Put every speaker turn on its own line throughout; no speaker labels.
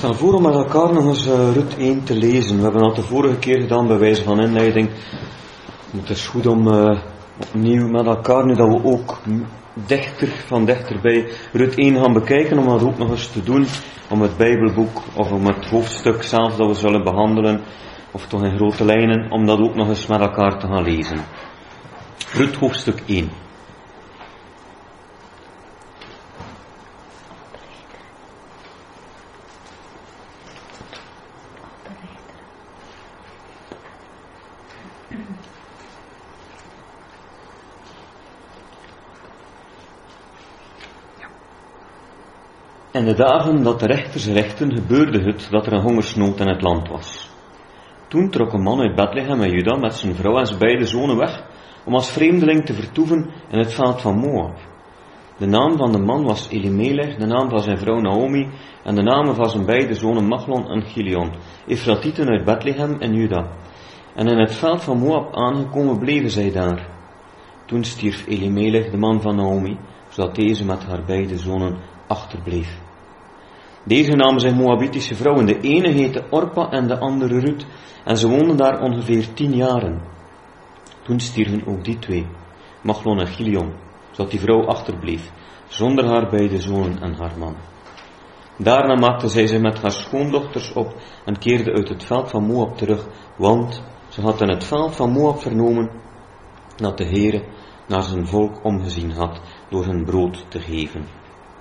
stel voor om met elkaar nog eens Rut 1 te lezen. We hebben dat de vorige keer gedaan bij wijze van inleiding. Het is goed om opnieuw met elkaar, nu dat we ook van dichterbij Rut 1 gaan bekijken, om dat ook nog eens te doen, om het Bijbelboek of om het hoofdstuk zelf dat we zullen behandelen, of toch in grote lijnen, om dat ook nog eens met elkaar te gaan lezen. Rut hoofdstuk 1. In de dagen dat de rechters rechten, gebeurde het dat er een hongersnood in het land was. Toen trok een man uit Bethlehem en Juda met zijn vrouw en zijn beide zonen weg, om als vreemdeling te vertoeven in het veld van Moab. De naam van de man was Elimelech, de naam van zijn vrouw Naomi, en de namen van zijn beide zonen Machlon en Chilion, Efratieten uit Bethlehem en Juda. En in het veld van Moab aangekomen bleven zij daar. Toen stierf Elimelech, de man van Naomi, zodat deze met haar beide zonen achterbleef. Deze namen zijn Moabitische vrouwen. De ene heette Orpa en de andere Rut, en ze woonden daar ongeveer 10 jaren. Toen stierven ook die twee, Machlon en Chilion, zodat die vrouw achterbleef, zonder haar beide zonen en haar man. Daarna maakte zij zich met haar schoondochters op en keerde uit het veld van Moab terug, want ze had in het veld van Moab vernomen dat de Heere naar zijn volk omgezien had door hun brood te geven.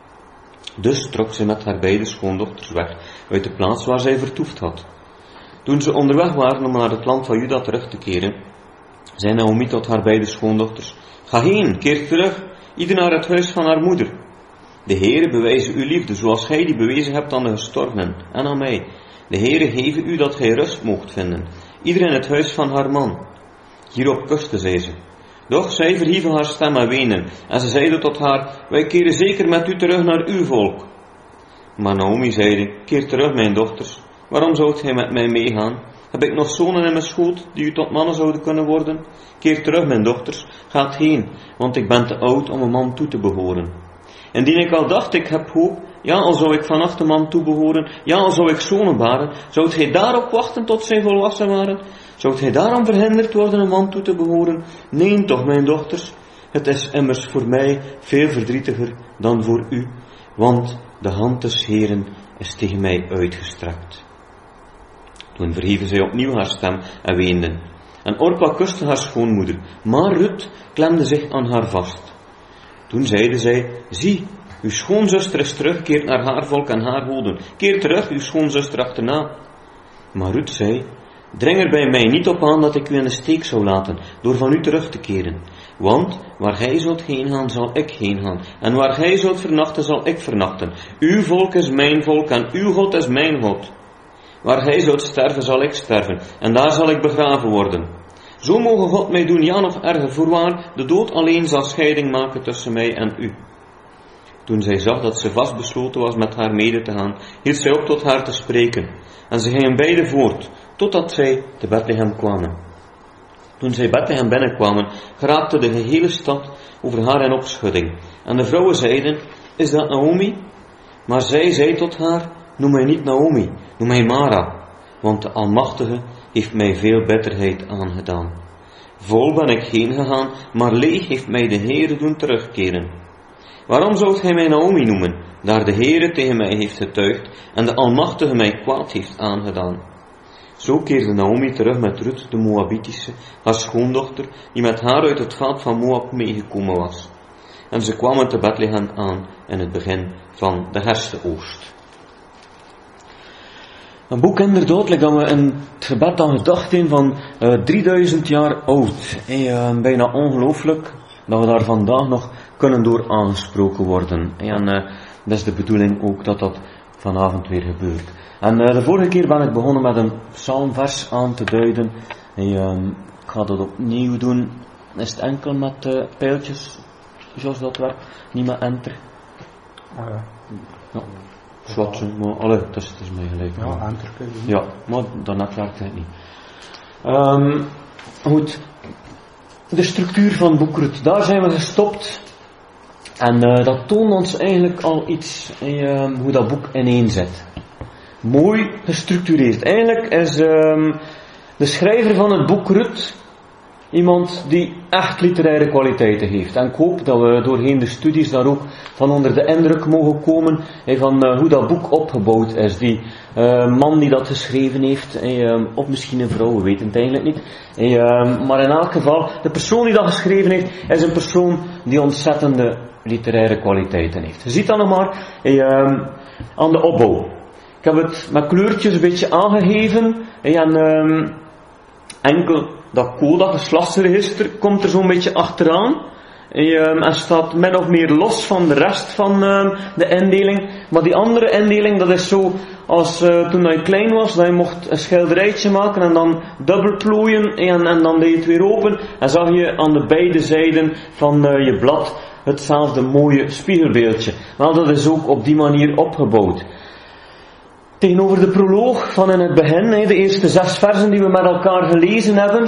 Dus trok zij met haar beide schoondochters weg uit de plaats waar zij vertoefd had. Toen ze onderweg waren om naar het land van Juda terug te keren, zei Naomi tot haar beide schoondochters: Ga heen, keer terug, ieder naar het huis van haar moeder. De Heere bewijze uw liefde, zoals gij die bewezen hebt aan de gestorvenen en aan mij. De Heere geve u dat gij rust moogt vinden, ieder in het huis van haar man. Hierop kuste zij ze. Doch zij verhieven haar stem en wenen, en ze zeiden tot haar: Wij keren zeker met u terug naar uw volk. Maar Naomi zeide: Keer terug, mijn dochters, waarom zoudt gij met mij meegaan? Heb ik nog zonen in mijn schoot, die u tot mannen zouden kunnen worden? Keer terug, mijn dochters, gaat heen, want ik ben te oud om een man toe te behoren. Indien ik al dacht, ik heb hoop, ja, al zou ik vannacht een man toebehoren, ja, al zou ik zonen baren, zoudt gij daarop wachten tot zij volwassen waren? Zoudt gij daarom verhinderd worden een man toe te behoren? Nee, toch, mijn dochters, het is immers voor mij veel verdrietiger dan voor u, want de hand des Heeren is tegen mij uitgestrekt. Toen verhieven zij opnieuw haar stem en weenden. En Orpa kuste haar schoonmoeder, maar Rut klemde zich aan haar vast. Toen zeide zij: Zie, uw schoonzuster is teruggekeerd naar haar volk en haar goden. Keer terug, uw schoonzuster achterna. Maar Rut zei: Dring er bij mij niet op aan dat ik u in de steek zou laten, door van u terug te keren. Want waar gij zult heen gaan, zal ik heen gaan. En waar gij zult vernachten, zal ik vernachten. Uw volk is mijn volk en uw God is mijn God. Waar gij zult sterven, zal ik sterven, en daar zal ik begraven worden. Zo mogen God mij doen, ja nog erger, voorwaar, de dood alleen zal scheiding maken tussen mij en u. Toen zij zag dat ze vastbesloten was met haar mede te gaan, hield zij op tot haar te spreken. En ze gingen beiden voort, totdat zij te Bethlehem kwamen. Toen zij Bethlehem binnenkwamen, geraakte de gehele stad over haar in opschudding. En de vrouwen zeiden: Is dat Naomi? Maar zij zei tot haar: Noem mij niet Naomi, noem mij Mara, want de Almachtige heeft mij veel bitterheid aangedaan. Vol ben ik heen gegaan, maar leeg heeft mij de Heere doen terugkeren. Waarom zoudt gij mij Naomi noemen, daar de Heere tegen mij heeft getuigd en de Almachtige mij kwaad heeft aangedaan? Zo keerde Naomi terug met Rut de Moabitische, haar schoondochter, die met haar uit het veld van Moab meegekomen was. En ze kwamen te Bethlehem aan in het begin van de herfstoogst. Een boek inderdaad, dat we in het gebed aan gedacht hebben van 3000 jaar oud. Bijna ongelooflijk dat we daar vandaag nog kunnen door aangesproken worden. En dat is de bedoeling ook dat dat vanavond weer gebeurt. En de vorige keer ben ik begonnen met een psalmvers aan te duiden. Ik ga dat opnieuw doen. Is het enkel met pijltjes, zoals dat werkt? Niet met enter? Ja. Zwatsen, maar het is mij gelijk.
Ja, enter.
Ja, maar daarnet werkt het niet. Goed. De structuur van boek Rut, daar zijn we gestopt. En dat toont ons eigenlijk al iets hoe dat boek ineen zit. mooi gestructureerd. Eigenlijk is de schrijver van het boek Rut iemand die echt literaire kwaliteiten heeft. En ik hoop dat we doorheen de studies daar ook van onder de indruk mogen komen van hoe dat boek opgebouwd is. Die man die dat geschreven heeft, of misschien een vrouw, we weten het eigenlijk niet. Maar in elk geval, de persoon die dat geschreven heeft, is een persoon die ontzettende literaire kwaliteiten heeft. Je ziet dat nog maar aan de opbouw. Ik heb het met kleurtjes een beetje aangegeven. En enkel dat coda, geslachtsregister, komt er zo'n beetje achteraan. En staat min of meer los van de rest van de indeling. Maar die andere indeling, dat is zo als toen hij klein was, dat je mocht een schilderijtje maken en dan dubbelplooien en dan deed je het weer open. En zag je aan de beide zijden van je blad hetzelfde mooie spiegelbeeldje. Wel, dat is ook op die manier opgebouwd. Tegenover de proloog van in het begin, de eerste 6 versen die we met elkaar gelezen hebben,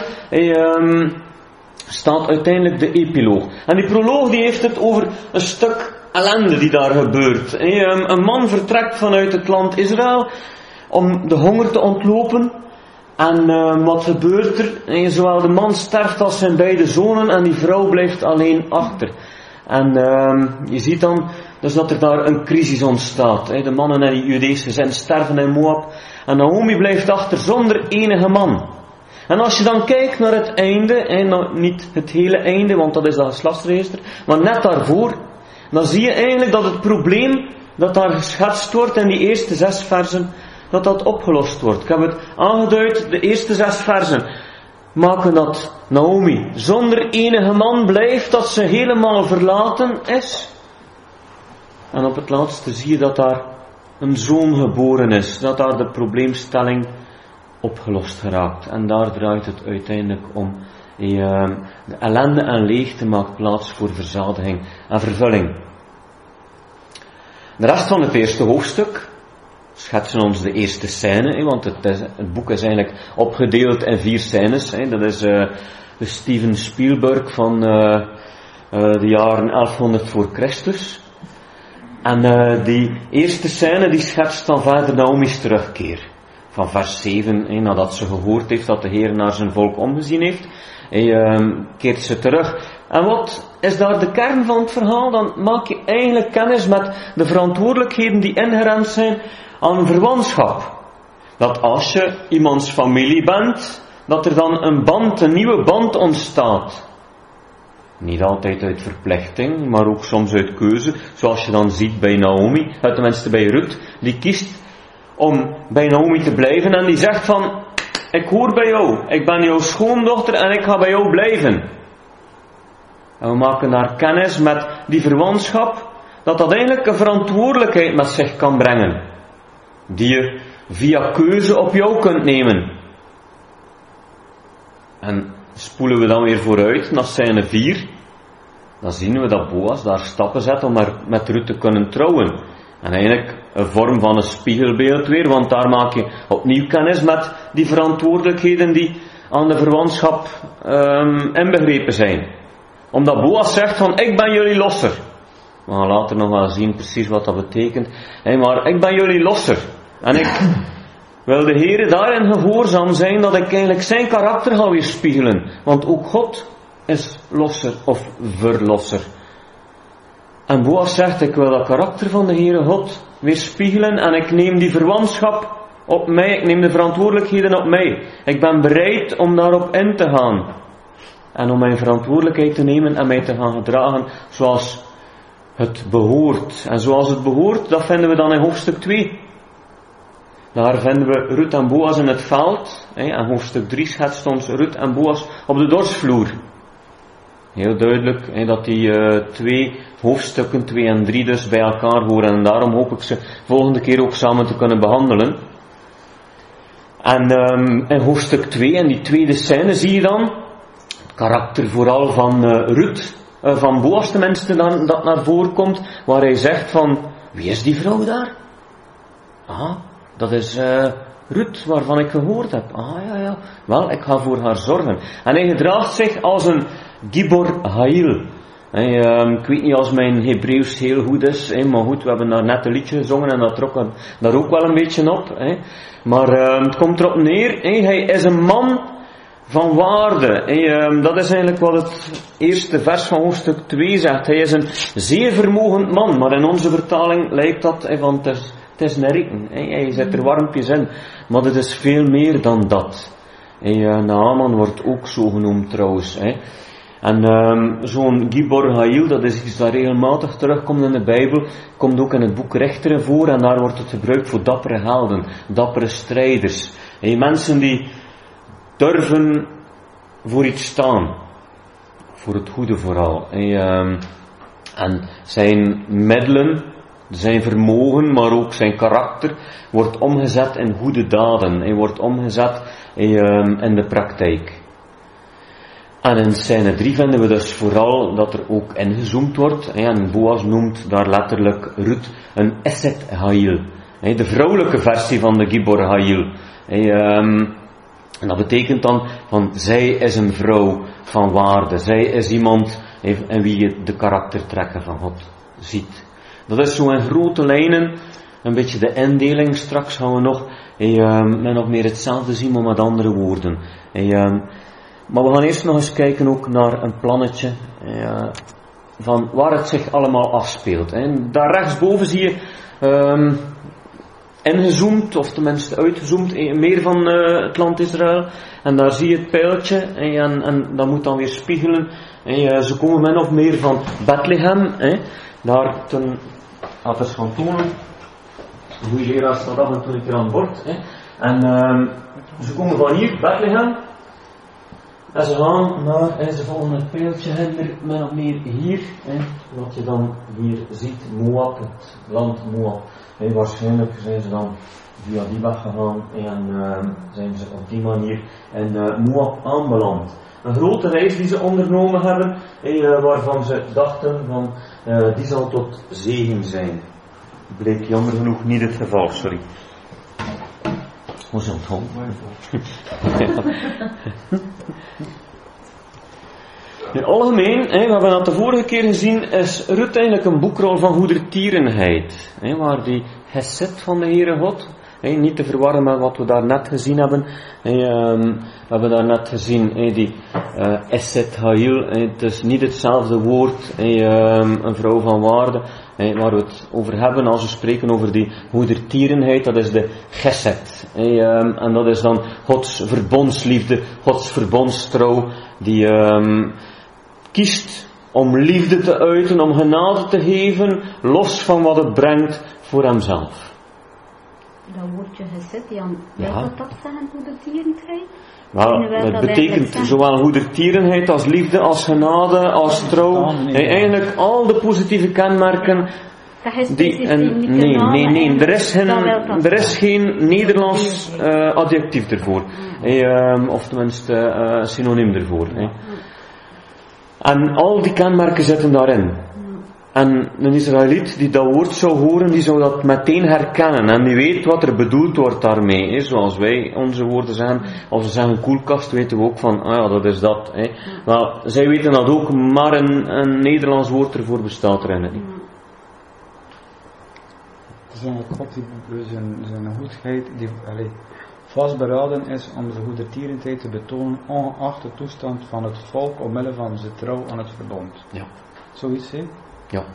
staat uiteindelijk de epiloog. En die proloog die heeft het over een stuk ellende die daar gebeurt. Een man vertrekt vanuit het land Israël om de honger te ontlopen. En wat gebeurt er? Zowel de man sterft als zijn beide zonen en die vrouw blijft alleen achter. En je ziet dan dus dat er daar een crisis ontstaat. De mannen en die Judees gezin sterven in Moab. En Naomi blijft achter zonder enige man. En als je dan kijkt naar het einde, nou, niet het hele einde, want dat is dat geslachtsregister, maar net daarvoor, dan zie je eigenlijk dat het probleem dat daar geschetst wordt in die eerste 6 versen, dat opgelost wordt. Ik heb het aangeduid, de eerste 6 versen maken dat Naomi zonder enige man blijft, dat ze helemaal verlaten is. En op het laatste zie je dat daar een zoon geboren is, dat daar de probleemstelling opgelost geraakt. En daar draait het uiteindelijk om. De ellende en leegte maakt plaats voor verzadiging en vervulling. De rest van het eerste hoofdstuk schetsen ons de eerste scène, want het boek is eigenlijk opgedeeld in 4 scènes. Dat is de Steven Spielberg van de jaren 1100 voor Christus. En die eerste scène die schetst dan verder Naomi's terugkeer. Van vers 7, nadat ze gehoord heeft dat de Heer naar zijn volk omgezien heeft, keert ze terug. En wat is daar de kern van het verhaal? Dan maak je eigenlijk kennis met de verantwoordelijkheden die inherent zijn aan een verwantschap. Dat als je iemands familie bent, dat er dan een nieuwe band ontstaat. Niet altijd uit verplichting, maar ook soms uit keuze. Zoals je dan ziet bij Naomi, tenminste bij Rut, die kiest om bij Naomi te blijven en die zegt van, ik hoor bij jou, ik ben jouw schoondochter en ik ga bij jou blijven. En we maken daar kennis met die verwantschap, dat eigenlijk een verantwoordelijkheid met zich kan brengen, die je via keuze op jou kunt nemen. En spoelen we dan weer vooruit naar scène 4, dan zien we dat Boas daar stappen zet om met Rut te kunnen trouwen. En eigenlijk een vorm van een spiegelbeeld weer, want daar maak je opnieuw kennis met die verantwoordelijkheden die aan de verwantschap inbegrepen zijn. Omdat Boas zegt van, ik ben jullie losser. We gaan later nog wel zien precies wat dat betekent. Maar ik ben jullie losser. En ik wil de Heere daarin gehoorzaam zijn dat ik eigenlijk zijn karakter ga weerspiegelen. Want ook God is losser of verlosser. En Boas zegt, ik wil dat karakter van de Heere God weerspiegelen en ik neem die verwantschap op mij, ik neem de verantwoordelijkheden op mij. Ik ben bereid om daarop in te gaan. En om mijn verantwoordelijkheid te nemen en mij te gaan gedragen zoals het behoort. En zoals het behoort, dat vinden we dan in hoofdstuk 2. Daar vinden we Rut en Boas in het veld. En hoofdstuk 3 schetst ons Rut en Boas op de dorsvloer. Heel duidelijk dat die 2 hoofdstukken 2 en 3 dus bij elkaar horen. En daarom hoop ik ze volgende keer ook samen te kunnen behandelen. En in hoofdstuk 2, in die tweede scène, zie je dan het karakter vooral van Rut, van Boas tenminste, dat naar voren komt, waar hij zegt van, wie is die vrouw daar? Ah, dat is Rut, waarvan ik gehoord heb. Ah, ja. Wel, ik ga voor haar zorgen. En hij gedraagt zich als een Gibor Hail. Ik weet niet als mijn Hebreeuws heel goed is, maar goed, we hebben daar net een liedje gezongen en dat trok daar ook wel een beetje op. Maar het komt erop neer, hij is een man van waarde. Dat is eigenlijk wat het eerste vers van hoofdstuk 2 zegt. Hij is een zeer vermogend man, maar in onze vertaling lijkt dat van het is een rieken. Hij zet er warmpjes in, maar het is veel meer dan dat. Naaman wordt ook zo genoemd trouwens. En zo'n Gibor Hail, dat is iets dat regelmatig terugkomt in de Bijbel, komt ook in het boek Rechteren voor en daar wordt het gebruikt voor dappere helden, dappere strijders. Mensen die durven voor iets staan, voor het goede vooral. En zijn middelen, zijn vermogen, maar ook zijn karakter, wordt omgezet in goede daden. Hij wordt omgezet in de praktijk. En in scène 3 vinden we dus vooral dat er ook ingezoomd wordt. En Boas noemt daar letterlijk Ruth een Esset Hail. De vrouwelijke versie van de Gibor Hail. En dat betekent dan van zij is een vrouw van waarde. Zij is iemand in wie je de karaktertrekken van God ziet. Dat is zo in grote lijnen een beetje de indeling. Straks gaan we nog meer hetzelfde zien, maar met andere woorden. Maar we gaan eerst nog eens kijken ook naar een plannetje van waar het zich allemaal afspeelt. Daar rechtsboven zie je ingezoomd, of tenminste uitgezoomd, meer van het land Israël. En daar zie je het pijltje en dat moet dan weer spiegelen. Ze komen min of meer van Bethlehem. Daar ten eens gaan tonen. Een goede leraar staat af en toe een keer aan boord. En ze komen van hier, Bethlehem. En ze gaan naar, ze volgen het pijltje min of meer hier. Wat je dan hier ziet, Moab, het land Moab. Waarschijnlijk zijn ze dan via die weg gegaan en zijn ze op die manier in Moab aanbeland. Een grote reis die ze ondernomen hebben, waarvan ze dachten van die zal tot zegen zijn. Bleek jammer genoeg niet het geval, sorry. Hoe is het gewoon? In het algemeen, we hebben dat de vorige keer gezien, is Ruth eigenlijk een boekrol van goedertierenheid. Waar die Hesed van de Heere God, niet te verwarren met wat we daar net gezien hebben. We hebben daar net gezien, die Esset Hail, het is niet hetzelfde woord, een vrouw van waarde, waar we het over hebben als we spreken over die goedertierenheid, dat is de Gesed. En dat is dan Gods verbondsliefde, Gods verbondstrouw, die kiest om liefde te uiten, om genade te geven, los van wat het brengt voor hemzelf.
Dat woordje gezet, Jan, wil dat zeggen, goedertierenheid?
Nou, het betekent zowel goedertierenheid als liefde, als genade, als trouw. Eigenlijk al de positieve kenmerken. Nee, er is geen Nederlands adjectief ervoor. Of tenminste synoniem ervoor. En al die kenmerken zitten daarin. En een Israëliet die dat woord zou horen, die zou dat meteen herkennen. En die weet wat er bedoeld wordt daarmee. Zoals wij onze woorden zeggen. Als we zeggen koelkast, weten we ook van, dat is dat. Maar zij weten dat ook, maar een Nederlands woord ervoor bestaat er niet.
Het is eigenlijk God die zijn goedheid, die vastberaden is om zijn goedertierenheid te betonen, ongeacht de toestand van het volk, omwille van zijn trouw aan het verbond.
Ja.
Zoiets, hè?
Ja.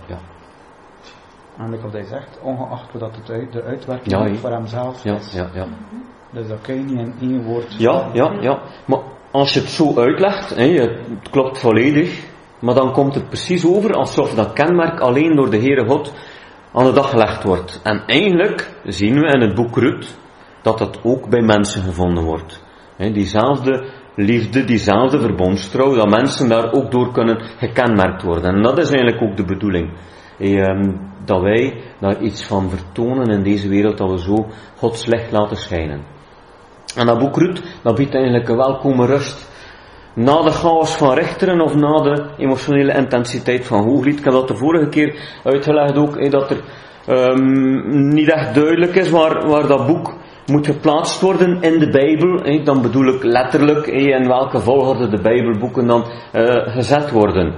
En wat hij zegt, ongeacht wat de uitwerking voor hemzelf is.
Ja.
Dus dat kun je niet in één woord.
Ja. Maar als je het zo uitlegt, het klopt volledig, maar dan komt het precies over alsof dat kenmerk alleen door de Heere God aan de dag gelegd wordt. En eigenlijk zien we in het boek Ruth dat dat ook bij mensen gevonden wordt. Diezelfde liefde, diezelfde verbondstrouw, dat mensen daar ook door kunnen gekenmerkt worden. En dat is eigenlijk ook de bedoeling. Dat wij daar iets van vertonen in deze wereld, dat we zo Gods licht laten schijnen. En dat boek Ruth, dat biedt eigenlijk een welkome rust. Na de chaos van Rechteren of na de emotionele intensiteit van Hooglied. Ik heb dat de vorige keer uitgelegd ook, dat er niet echt duidelijk is waar dat boek moet geplaatst worden in de Bijbel. Dan bedoel ik letterlijk in welke volgorde de Bijbelboeken dan gezet worden.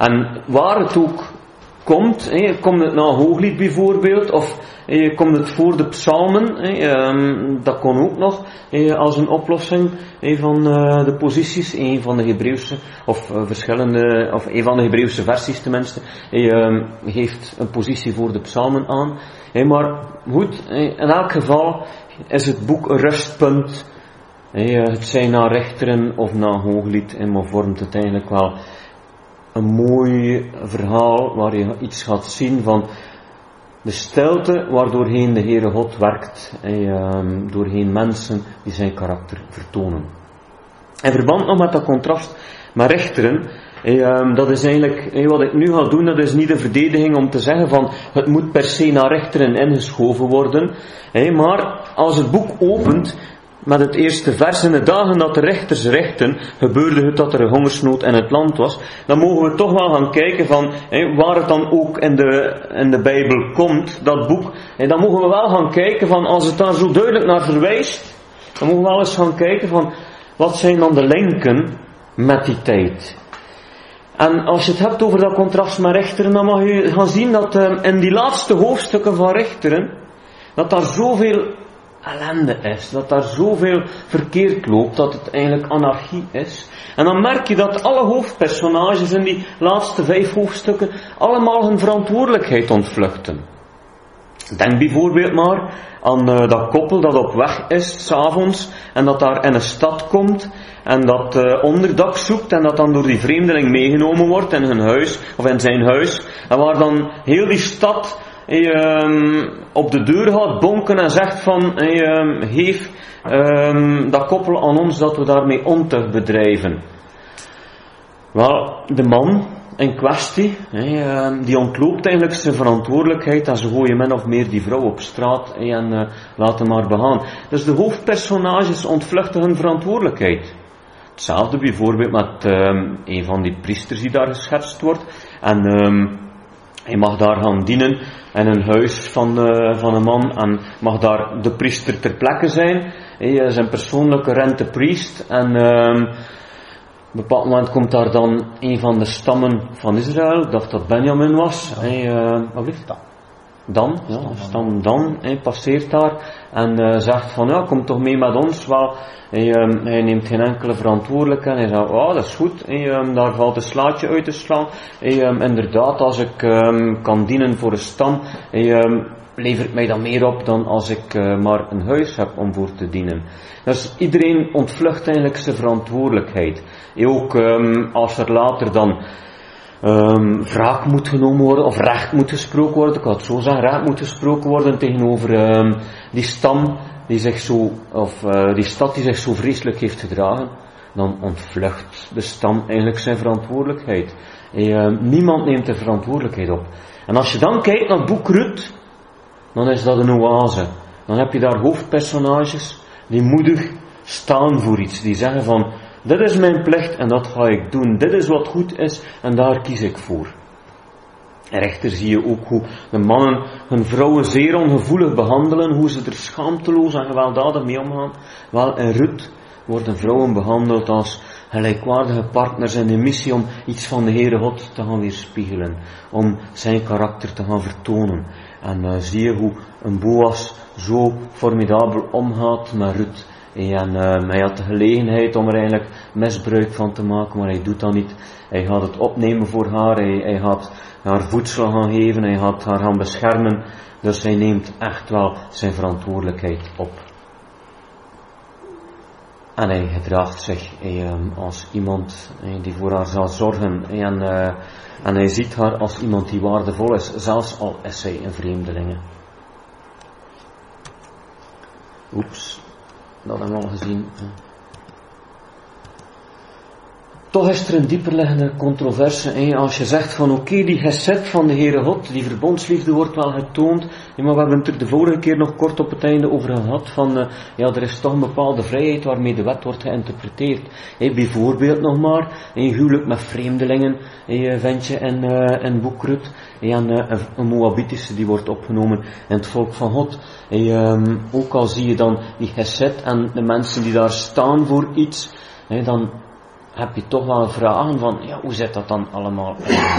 En waar het ook komt het na Hooglied bijvoorbeeld, of komt het voor de psalmen, dat kon ook nog als een oplossing van de posities, een van de Hebreeuwse, of een van de Hebreeuwse versies tenminste, geeft een positie voor de psalmen aan. Maar goed, in elk geval is het boek een rustpunt, het zij na Rechteren of na Hooglied, maar vormt het eigenlijk wel een mooi verhaal waar je iets gaat zien van de stilte waardoorheen de Heere God werkt, doorheen mensen die zijn karakter vertonen. In verband nog met dat contrast met Rechteren, dat is eigenlijk, wat ik nu ga doen, dat is niet de verdediging om te zeggen van het moet per se naar Rechteren ingeschoven worden, maar als het boek opent met het eerste vers: in de dagen dat de rechters rechten, gebeurde het dat er een hongersnood in het land was. Dan mogen we toch wel gaan kijken van, waar het dan ook in de Bijbel komt, dat boek. Dan mogen we wel gaan kijken van, als het daar zo duidelijk naar verwijst, dan mogen we wel eens gaan kijken van, wat zijn dan de linken met die tijd. En als je het hebt over dat contrast met Rechteren, dan mag je gaan zien dat in die laatste hoofdstukken van Rechteren, dat daar zoveel ellende is, dat daar zoveel verkeerd loopt, dat het eigenlijk anarchie is. En dan merk je dat alle hoofdpersonages in die laatste 5 hoofdstukken allemaal hun verantwoordelijkheid ontvluchten. Denk bijvoorbeeld maar aan dat koppel dat op weg is, 's avonds, en dat daar in een stad komt, en dat onderdak zoekt, en dat dan door die vreemdeling meegenomen wordt in hun huis, of in zijn huis, en waar dan heel die stad op de deur gaat bonken en zegt van, geef dat koppel aan ons dat we daarmee ontucht bedrijven. Wel, de man in kwestie, die ontloopt eigenlijk zijn verantwoordelijkheid en ze gooien min of meer die vrouw op straat en laten maar begaan. Dus de hoofdpersonages ontvluchten hun verantwoordelijkheid. Hetzelfde bijvoorbeeld met een van die priesters die daar geschetst wordt, en hij mag daar gaan dienen in een huis van een man, en mag daar de priester ter plekke zijn. Hij is een persoonlijke rentepriest, en op een bepaald moment komt daar dan een van de stammen van Israël, ik dacht dat Benjamin was. Wat blijft dat? Dan, stam Dan, passeert daar en zegt van, ja, kom toch mee met ons. Wel, hij neemt geen enkele verantwoordelijkheid. Hij zegt, oh, dat is goed, daar valt een slaatje uit te slaan. Inderdaad, als ik kan dienen voor een stam, levert mij dan meer op dan als ik maar een huis heb om voor te dienen. Dus iedereen ontvlucht eigenlijk zijn verantwoordelijkheid. Ook als er later dan wraak moet genomen worden, of recht moet gesproken worden, ik had het zo zeggen, recht moet gesproken worden tegenover die stam die zich zo, of die stad die zich zo vreselijk heeft gedragen, dan ontvlucht de stam eigenlijk zijn verantwoordelijkheid. Niemand neemt de verantwoordelijkheid op. En als je dan kijkt naar het boek Ruth, dan is dat een oase. Dan heb je daar hoofdpersonages die moedig staan voor iets, die zeggen van, dit is mijn plicht en dat ga ik doen. Dit is wat goed is en daar kies ik voor. En rechter zie je ook hoe de mannen hun vrouwen zeer ongevoelig behandelen, hoe ze er schaamteloos en gewelddadig mee omgaan. Wel, in Ruth worden vrouwen behandeld als gelijkwaardige partners in de missie om iets van de Heere God te gaan weerspiegelen, om zijn karakter te gaan vertonen. En zie je hoe een Boas zo formidabel omgaat met Ruth. En hij had de gelegenheid om er eigenlijk misbruik van te maken, maar hij doet dat niet. Hij gaat het opnemen voor haar, hij gaat haar voedsel gaan geven, hij gaat haar gaan beschermen. Dus hij neemt echt wel zijn verantwoordelijkheid op. En hij gedraagt zich als iemand die voor haar zal zorgen. En hij ziet haar als iemand die waardevol is, zelfs al is zij een vreemdelinge. Oeps. Dat hebben we al gezien. Toch is er een dieperliggende controverse. Als je zegt van oké, die gesed van de Heere God, die verbondsliefde wordt wel getoond. Maar we hebben het er de vorige keer nog kort op het einde over gehad. Van er is toch een bepaalde vrijheid waarmee de wet wordt geïnterpreteerd. Bijvoorbeeld nog maar, een huwelijk met vreemdelingen vind je in boek Ruth. Een Moabitische die wordt opgenomen in het volk van God. Ook al zie je dan die gesed en de mensen die daar staan voor iets, dan heb je toch wel vragen van, ja, hoe zit dat dan allemaal?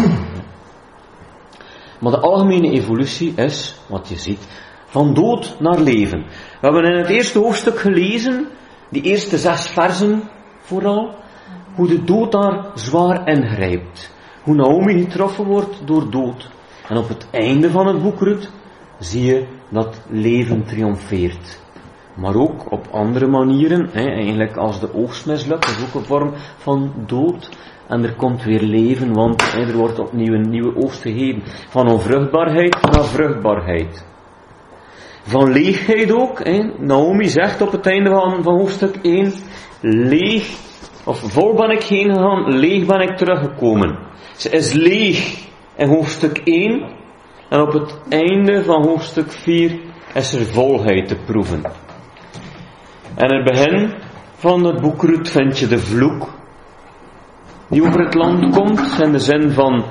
Maar de algemene evolutie is, wat je ziet, van dood naar leven. We hebben in het eerste hoofdstuk gelezen, die eerste 6 versen vooral, hoe de dood daar zwaar ingrijpt. Hoe Naomi getroffen wordt door dood. En op het einde van het boek Ruth zie je dat leven triomfeert. Maar ook op andere manieren, eigenlijk als de oogst mislukt, dat is ook een vorm van dood. En er komt weer leven, want er wordt opnieuw een nieuwe oogst gegeven. Van onvruchtbaarheid naar vruchtbaarheid. Van leegheid ook. Naomi zegt op het einde van hoofdstuk 1, leeg, of vol ben ik heen gegaan, leeg ben ik teruggekomen. Ze is leeg in hoofdstuk 1, en op het einde van hoofdstuk 4 is er volheid te proeven. En in het begin van het boek Ruth vind je de vloek die over het land komt, in de zin van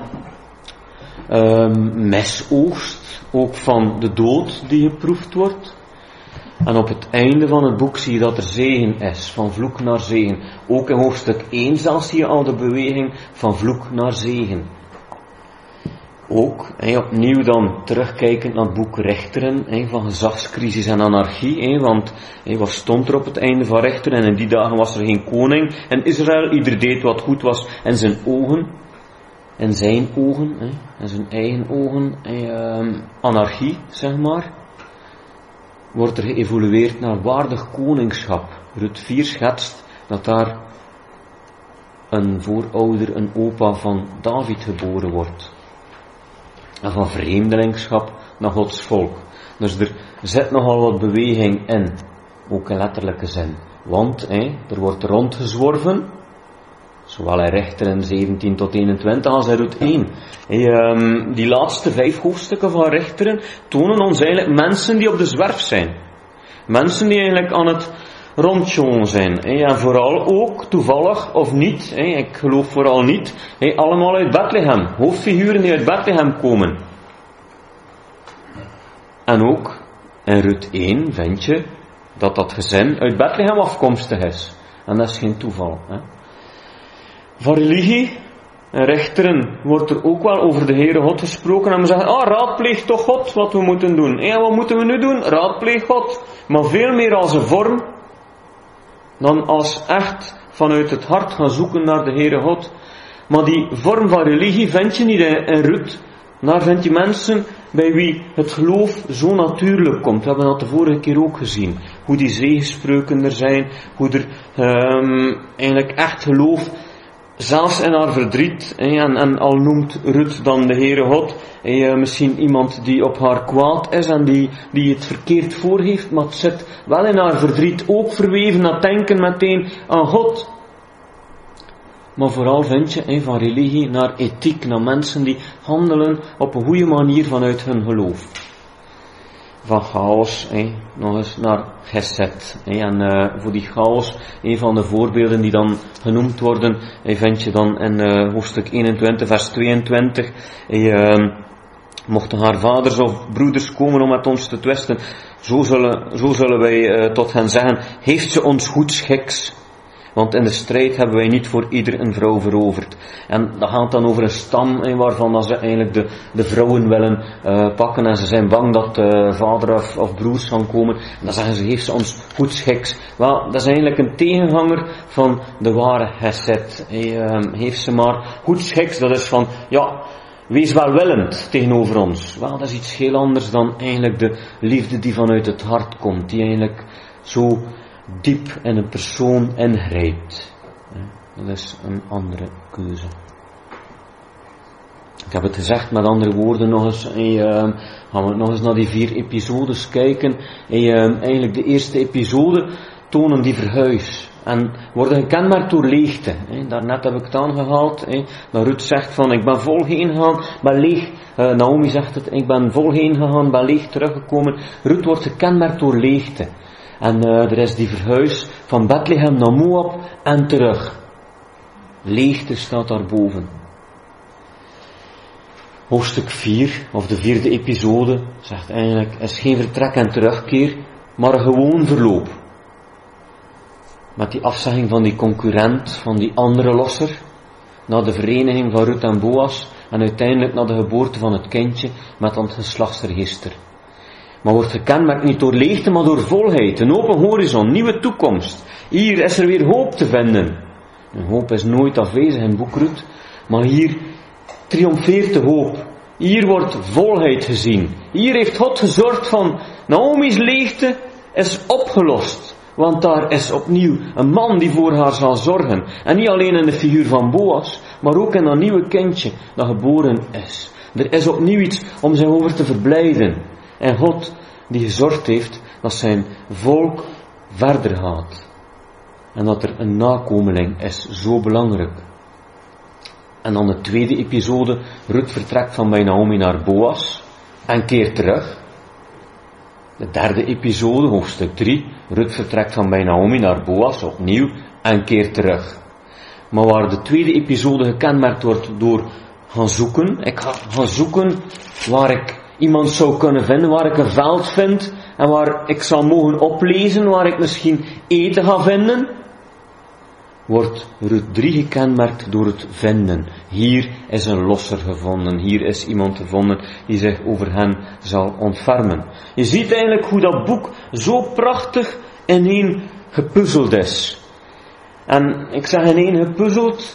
misoogst, ook van de dood die geproefd wordt. En op het einde van het boek zie je dat er zegen is, van vloek naar zegen. Ook in hoofdstuk 1 zelfs zie je al de beweging van vloek naar zegen. Ook, opnieuw dan terugkijkend naar het boek Rechteren, van gezagscrisis en anarchie, want wat stond er op het einde van Rechteren? En in die dagen was er geen koning in Israël, ieder deed wat goed was in zijn ogen, in zijn ogen, in zijn eigen ogen, anarchie, zeg maar. Wordt er geëvolueerd naar waardig koningschap. Ruth 4 schetst dat daar een voorouder, een opa van David geboren wordt. En van vreemdelingschap naar Gods volk. Dus er zit nogal wat beweging in. Ook in letterlijke zin. Want er wordt rondgezworven. Zowel in Rechteren 17 tot 21 als in Ruth 1. Die laatste 5 hoofdstukken van Rechteren tonen ons eigenlijk mensen die op de zwerf zijn. Mensen die eigenlijk aan het rondjongen zijn. En vooral ook, toevallig of niet, ik geloof vooral niet, allemaal uit Bethlehem. Hoofdfiguren die uit Bethlehem komen. En ook in Ruth 1 vind je dat dat gezin uit Bethlehem afkomstig is. En dat is geen toeval. Van religie en Rechteren wordt er ook wel over de Heere God gesproken. En we zeggen, raadpleeg toch God wat we moeten doen. En wat moeten we nu doen? Raadpleeg God. Maar veel meer als een vorm dan als echt vanuit het hart gaan zoeken naar de Heere God. Maar die vorm van religie vind je niet in Ruth. Daar vind je mensen bij wie het geloof zo natuurlijk komt. We hebben dat de vorige keer ook gezien. Hoe die zegenspreuken er zijn. Hoe er eigenlijk echt geloof, zelfs in haar verdriet. En al noemt Ruth dan de Heere God. Misschien iemand die op haar kwaad is en die het verkeerd voor heeft. Maar het zit wel in haar verdriet ook verweven. Dat denken meteen aan God. Maar vooral vind je van religie naar ethiek, naar mensen die handelen op een goede manier vanuit hun geloof. Van chaos, nog eens naar gesed. En voor die chaos, een van de voorbeelden die dan genoemd worden, vind je dan in hoofdstuk 21, vers 22. Mochten haar vaders of broeders komen om met ons te twisten, zo zullen wij tot hen zeggen, heeft ze ons goed schiks? Want in de strijd hebben wij niet voor ieder een vrouw veroverd. En dat gaat dan over een stam waarvan dat ze eigenlijk de vrouwen willen pakken. En ze zijn bang dat vader of broers gaan komen. En dan zeggen ze, heeft ze ons goed schiks. Wel, dat is eigenlijk een tegenhanger van de ware gesed. Heeft ze maar goed schiks. Dat is van, wees welwillend tegenover ons. Wel, dat is iets heel anders dan eigenlijk de liefde die vanuit het hart komt. Die eigenlijk zo diep in een persoon ingrijpt. Dat is een andere keuze. Ik heb het gezegd met andere woorden nog eens. Gaan we nog eens naar die 4 episodes kijken. Eigenlijk de eerste episode tonen die verhuis. En worden gekenmerkt door leegte. Daarnet heb ik het aangehaald. Dat Ruth zegt van, ik ben vol heen gegaan, ben leeg. Naomi zegt het, ik ben vol heen gegaan, ben leeg teruggekomen. Ruth wordt gekenmerkt door leegte. En er is die verhuis van Bethlehem naar Moab en terug. Leegte staat daarboven. Hoofdstuk 4, of de 4e episode, zegt eigenlijk, is geen vertrek en terugkeer, maar een gewoon verloop. met die afzegging van die concurrent, van die andere losser, naar de vereniging van Ruth en Boas en uiteindelijk naar de geboorte van het kindje met dan het geslachtsregister. Maar wordt gekenmerkt niet door leegte, maar door volheid, een open horizon, nieuwe toekomst. Hier is er weer hoop te vinden. En hoop is nooit afwezig in boek Ruth, maar hier triomfeert de hoop. Hier wordt volheid gezien. Hier heeft God gezorgd van Naomi's leegte is opgelost. Want daar is opnieuw een man die voor haar zal zorgen. En niet alleen in de figuur van Boas, maar ook in dat nieuwe kindje dat geboren is. Er is opnieuw iets om zich over te verblijden. En God die gezorgd heeft dat zijn volk verder gaat. En dat er een nakomeling is, zo belangrijk. En dan de tweede episode, Ruth vertrekt van bij Naomi naar Boas en keert terug. De derde episode, hoofdstuk 3, Ruth vertrekt van bij Naomi naar Boas, opnieuw, en keert terug. Maar waar de tweede episode gekenmerkt wordt door gaan zoeken, ik ga gaan zoeken waar ik iemand zou kunnen vinden, waar ik een veld vind, en waar ik zal mogen oplezen, waar ik misschien eten ga vinden, wordt Ruth 3 gekenmerkt door het vinden. Hier is een losser gevonden, hier is iemand gevonden die zich over hen zal ontfermen. Je ziet eigenlijk hoe dat boek zo prachtig ineen gepuzzeld is. En ik zeg ineen gepuzzeld,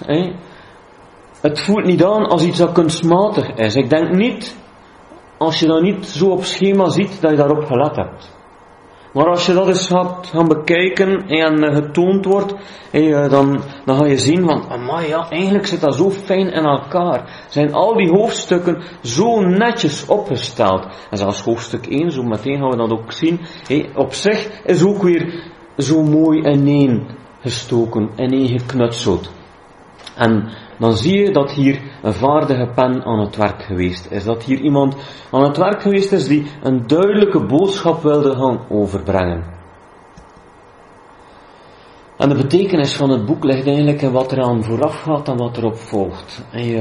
het voelt niet aan als iets dat kunstmatig is. Ik denk niet, als je dat niet zo op schema ziet, dat je daarop gelet hebt. Maar als je dat eens gaat gaan bekijken en getoond wordt, dan ga je zien van, amai, ja, eigenlijk zit dat zo fijn in elkaar. Zijn al die hoofdstukken zo netjes opgesteld. En zelfs hoofdstuk 1, zo meteen gaan we dat ook zien, op zich is ook weer zo mooi ineen gestoken, ineen geknutseld. En dan zie je dat hier een vaardige pen aan het werk geweest is. Dat hier iemand aan het werk geweest is die een duidelijke boodschap wilde gaan overbrengen. En de betekenis van het boek ligt eigenlijk in wat er aan vooraf gaat en wat erop volgt.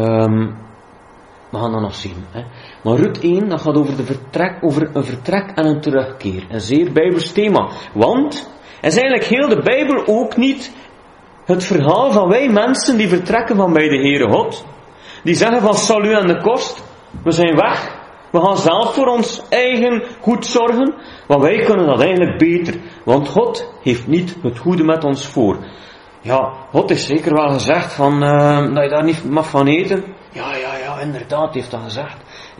We gaan dat nog zien. Maar Ruth 1, dat gaat over een vertrek en een terugkeer. Een zeer Bijbels thema. Want is eigenlijk heel de Bijbel ook niet het verhaal van wij mensen die vertrekken van bij de Heere God. Die zeggen van salu aan de kost. We zijn weg. We gaan zelf voor ons eigen goed zorgen. Maar wij kunnen dat eigenlijk beter. Want God heeft niet het goede met ons voor. Ja, God heeft zeker wel gezegd van, dat je daar niet mag van eten. Ja, inderdaad heeft dat gezegd.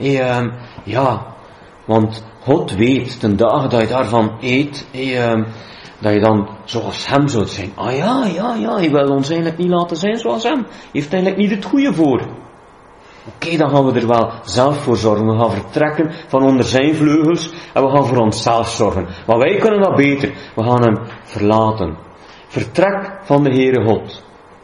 Want God weet, ten dagen dat je daarvan eet, dat je dan zoals hem zult zijn. Hij wil ons eigenlijk niet laten zijn zoals hem. Hij heeft eigenlijk niet het goede voor. Oké, dan gaan we er wel zelf voor zorgen. We gaan vertrekken van onder zijn vleugels en we gaan voor onszelf zorgen. Maar wij kunnen dat beter. We gaan hem verlaten. Vertrek van de Heere God.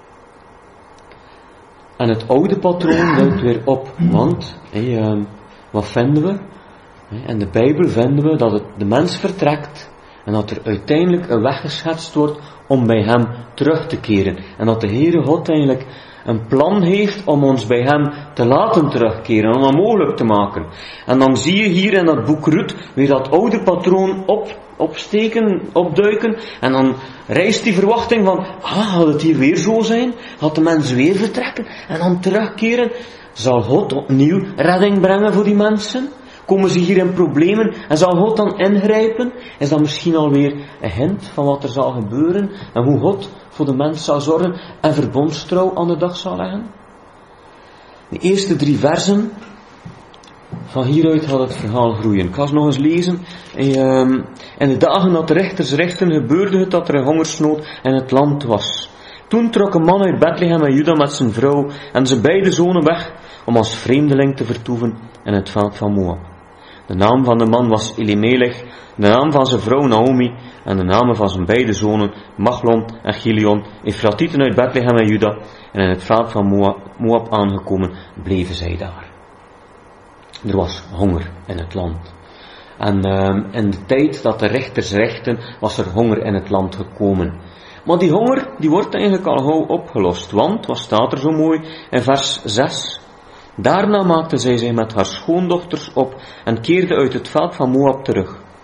En het oude patroon duikt weer op. Want, wat vinden we? In de Bijbel vinden we dat de mens vertrekt. En dat er uiteindelijk een weg geschetst wordt om bij hem terug te keren. En dat de Heere God eigenlijk een plan heeft om ons bij hem te laten terugkeren. Om dat mogelijk te maken. En dan zie je hier in dat boek Ruth weer dat oude patroon opduiken. En dan rijst die verwachting van, gaat het hier weer zo zijn? Gaat de mens weer vertrekken en dan terugkeren? Zal God opnieuw redding brengen voor die mensen? Komen ze hier in problemen en zal God dan ingrijpen? Is dat misschien alweer een hint van wat er zal gebeuren en hoe God voor de mens zal zorgen en verbondstrouw aan de dag zal leggen? De eerste 3 versen, van hieruit gaat het verhaal groeien. Ik ga ze nog eens lezen. In de dagen dat de rechters rechten gebeurde het dat er een hongersnood in het land was. Toen trok een man uit Bethlehem en Juda met zijn vrouw en zijn beide zonen weg om als vreemdeling te vertoeven in het veld van Moab. De naam van de man was Elimelech, de naam van zijn vrouw Naomi en de namen van zijn beide zonen Machlon en Chilion, Efratieten uit Bethlehem en Juda, en in het veld van Moab aangekomen bleven zij daar. Er was honger in het land. En in de tijd dat de rechters rechten was er honger in het land gekomen. Maar die honger die wordt eigenlijk al gauw opgelost, want, wat staat er zo mooi in vers 6... Daarna maakte zij zich met haar schoondochters op en keerde uit het veld van Moab terug.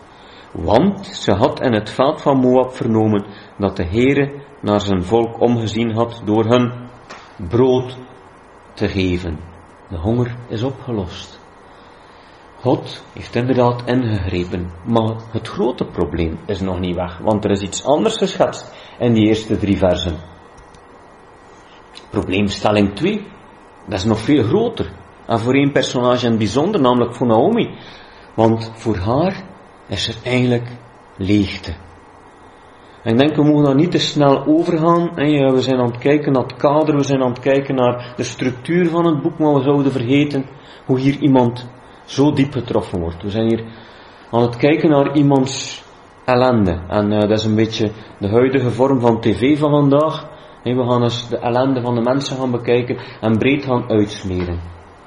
Want ze had in het veld van Moab vernomen dat de Heere naar zijn volk omgezien had door hun brood te geven. De honger is opgelost. God heeft inderdaad ingegrepen, maar het grote probleem is nog niet weg, want er is iets anders geschetst in die eerste 3 versen. Probleemstelling 2, dat is nog veel groter. En voor één personage in het bijzonder, namelijk voor Naomi. Want voor haar is er eigenlijk leegte. En ik denk, we mogen daar niet te snel overgaan. We zijn aan het kijken naar het kader, we zijn aan het kijken naar de structuur van het boek, maar we zouden vergeten hoe hier iemand zo diep getroffen wordt. We zijn hier aan het kijken naar iemands ellende. En dat is een beetje de huidige vorm van tv van vandaag. We gaan eens de ellende van de mensen gaan bekijken en breed gaan uitsmeren.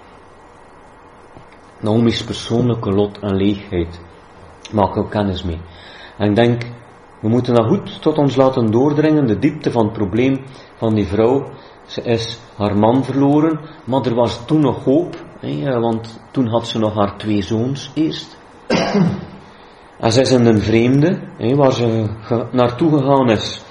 Naomi's persoonlijke lot en leegheid. Maak ook kennis mee. En ik denk, we moeten dat goed tot ons laten doordringen, de diepte van het probleem van die vrouw. Ze is haar man verloren, maar er was toen nog hoop, want toen had ze nog haar 2 zoons eerst. En ze is in een vreemde, waar ze naartoe gegaan is,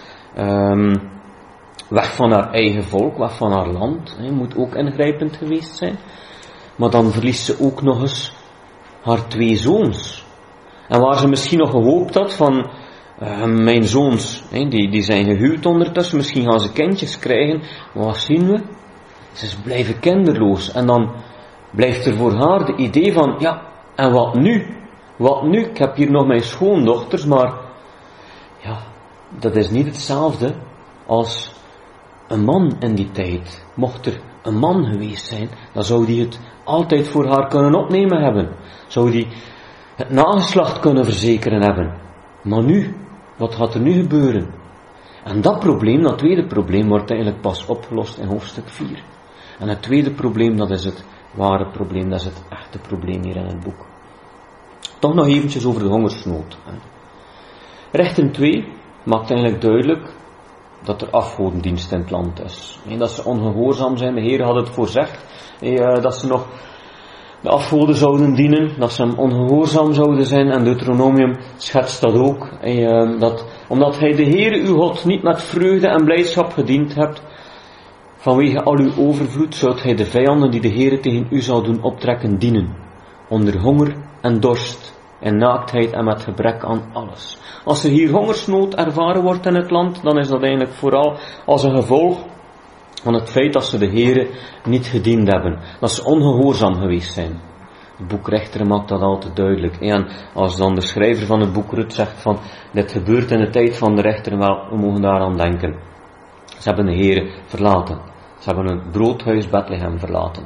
weg van haar eigen volk, weg van haar land, moet ook ingrijpend geweest zijn. Maar dan verliest ze ook nog eens haar 2 zoons. En waar ze misschien nog gehoopt had van, mijn zoons, die zijn gehuwd ondertussen, misschien gaan ze kindjes krijgen. Maar wat zien we? Ze is blijven kinderloos. En dan blijft er voor haar de idee van, ja, en wat nu? Wat nu? Ik heb hier nog mijn schoondochters, maar ja, dat is niet hetzelfde als een man in die tijd. Mocht er een man geweest zijn, dan zou die het altijd voor haar kunnen opnemen hebben. Zou die het nageslacht kunnen verzekeren hebben. Maar nu, wat gaat er nu gebeuren? En dat probleem, dat tweede probleem, wordt eigenlijk pas opgelost in hoofdstuk 4. En het tweede probleem, dat is het ware probleem, dat is het echte probleem hier in het boek. Toch nog eventjes over de hongersnood. Rechter 2 maakt eigenlijk duidelijk dat er afgodendienst in het land is. Dat ze ongehoorzaam zijn, de Heer had het voorzegd, dat ze nog de afgoden zouden dienen, dat ze hem ongehoorzaam zouden zijn, en Deuteronomium schetst dat ook, omdat hij de Heere uw God niet met vreugde en blijdschap gediend hebt, vanwege al uw overvloed, zult hij de vijanden die de Heere tegen u zal doen optrekken dienen, onder honger en dorst, en naaktheid en met gebrek aan alles. Als er hier hongersnood ervaren wordt in het land, dan is dat eigenlijk vooral als een gevolg van het feit dat ze de Heere niet gediend hebben. Dat ze ongehoorzaam geweest zijn. Het boek Rechteren maakt dat altijd duidelijk. En als dan de schrijver van het boek Rut zegt van, dit gebeurt in de tijd van de rechteren, wel, we mogen daaraan denken. Ze hebben de Heere verlaten. Ze hebben het broodhuis Bethlehem verlaten.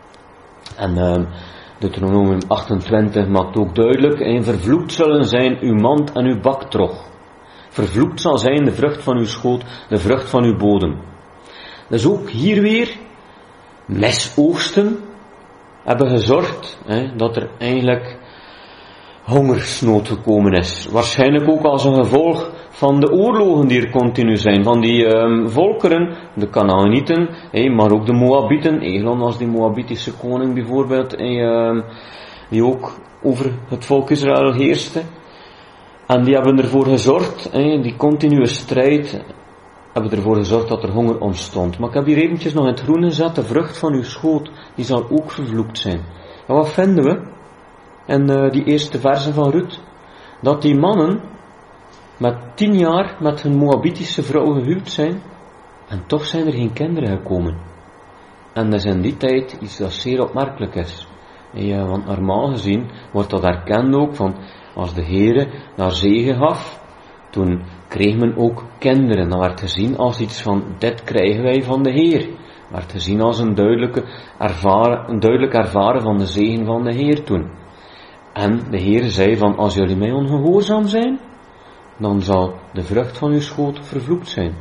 En Deuteronomium 28 maakt ook duidelijk, en vervloekt zullen zijn uw mand en uw baktrog. Vervloekt zal zijn de vrucht van uw schoot, de vrucht van uw bodem. Dus ook hier weer misoogsten hebben gezorgd dat er eigenlijk hongersnood gekomen is. Waarschijnlijk ook als een gevolg van de oorlogen die er continu zijn. Van die volkeren, de Kanaanieten, maar ook de Moabieten. Eglon als die Moabitische koning bijvoorbeeld, die ook over het volk Israël heerste. En die hebben ervoor gezorgd, die continue strijd, hebben ervoor gezorgd dat er honger ontstond. Maar ik heb hier eventjes nog in het groen gezet, de vrucht van uw schoot, die zal ook vervloekt zijn. En wat vinden we in die eerste versen van Rut? Dat die mannen met 10 jaar met hun Moabitische vrouw gehuwd zijn, en toch zijn er geen kinderen gekomen. En dat is in die tijd iets dat zeer opmerkelijk is. Ja, want normaal gezien wordt dat erkend ook, van als de Heere daar zegen gaf, toen kreeg men ook kinderen. Dat werd gezien als iets van, dit krijgen wij van de Heer. Werd gezien als een duidelijk ervaren van de zegen van de Heer toen. En de Heer zei van, als jullie mij ongehoorzaam zijn, dan zal de vrucht van uw schoot vervloekt zijn.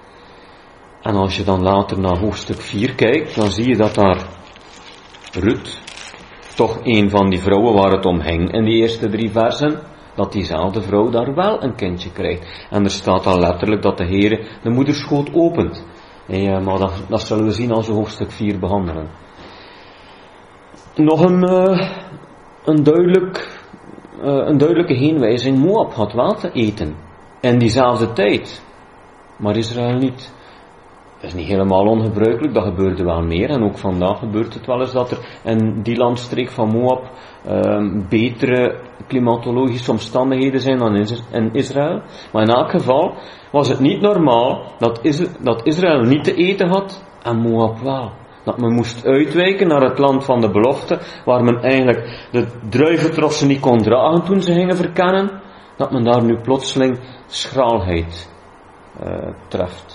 En als je dan later naar hoofdstuk 4 kijkt, dan zie je dat daar Rut, toch een van die vrouwen waar het om ging in die eerste 3 versen, dat diezelfde vrouw daar wel een kindje krijgt. En er staat al letterlijk dat de Heere de moederschoot opent. Maar dat zullen we zien als we hoofdstuk 4 behandelen. Nog een duidelijk een duidelijke heenwijzing. Moab had wel te eten. In diezelfde tijd. Maar Israël niet. Dat is niet helemaal ongebruikelijk, dat gebeurde wel meer. En ook vandaag gebeurt het wel eens dat er in die landstreek van Moab betere klimatologische omstandigheden zijn dan in Israël. Maar in elk geval was het niet normaal dat Israël niet te eten had en Moab wel. Dat men moest uitwijken naar het land van de belofte, waar men eigenlijk de druiventrossen niet kon dragen toen ze gingen verkennen. Dat men daar nu plotseling schraalheid treft.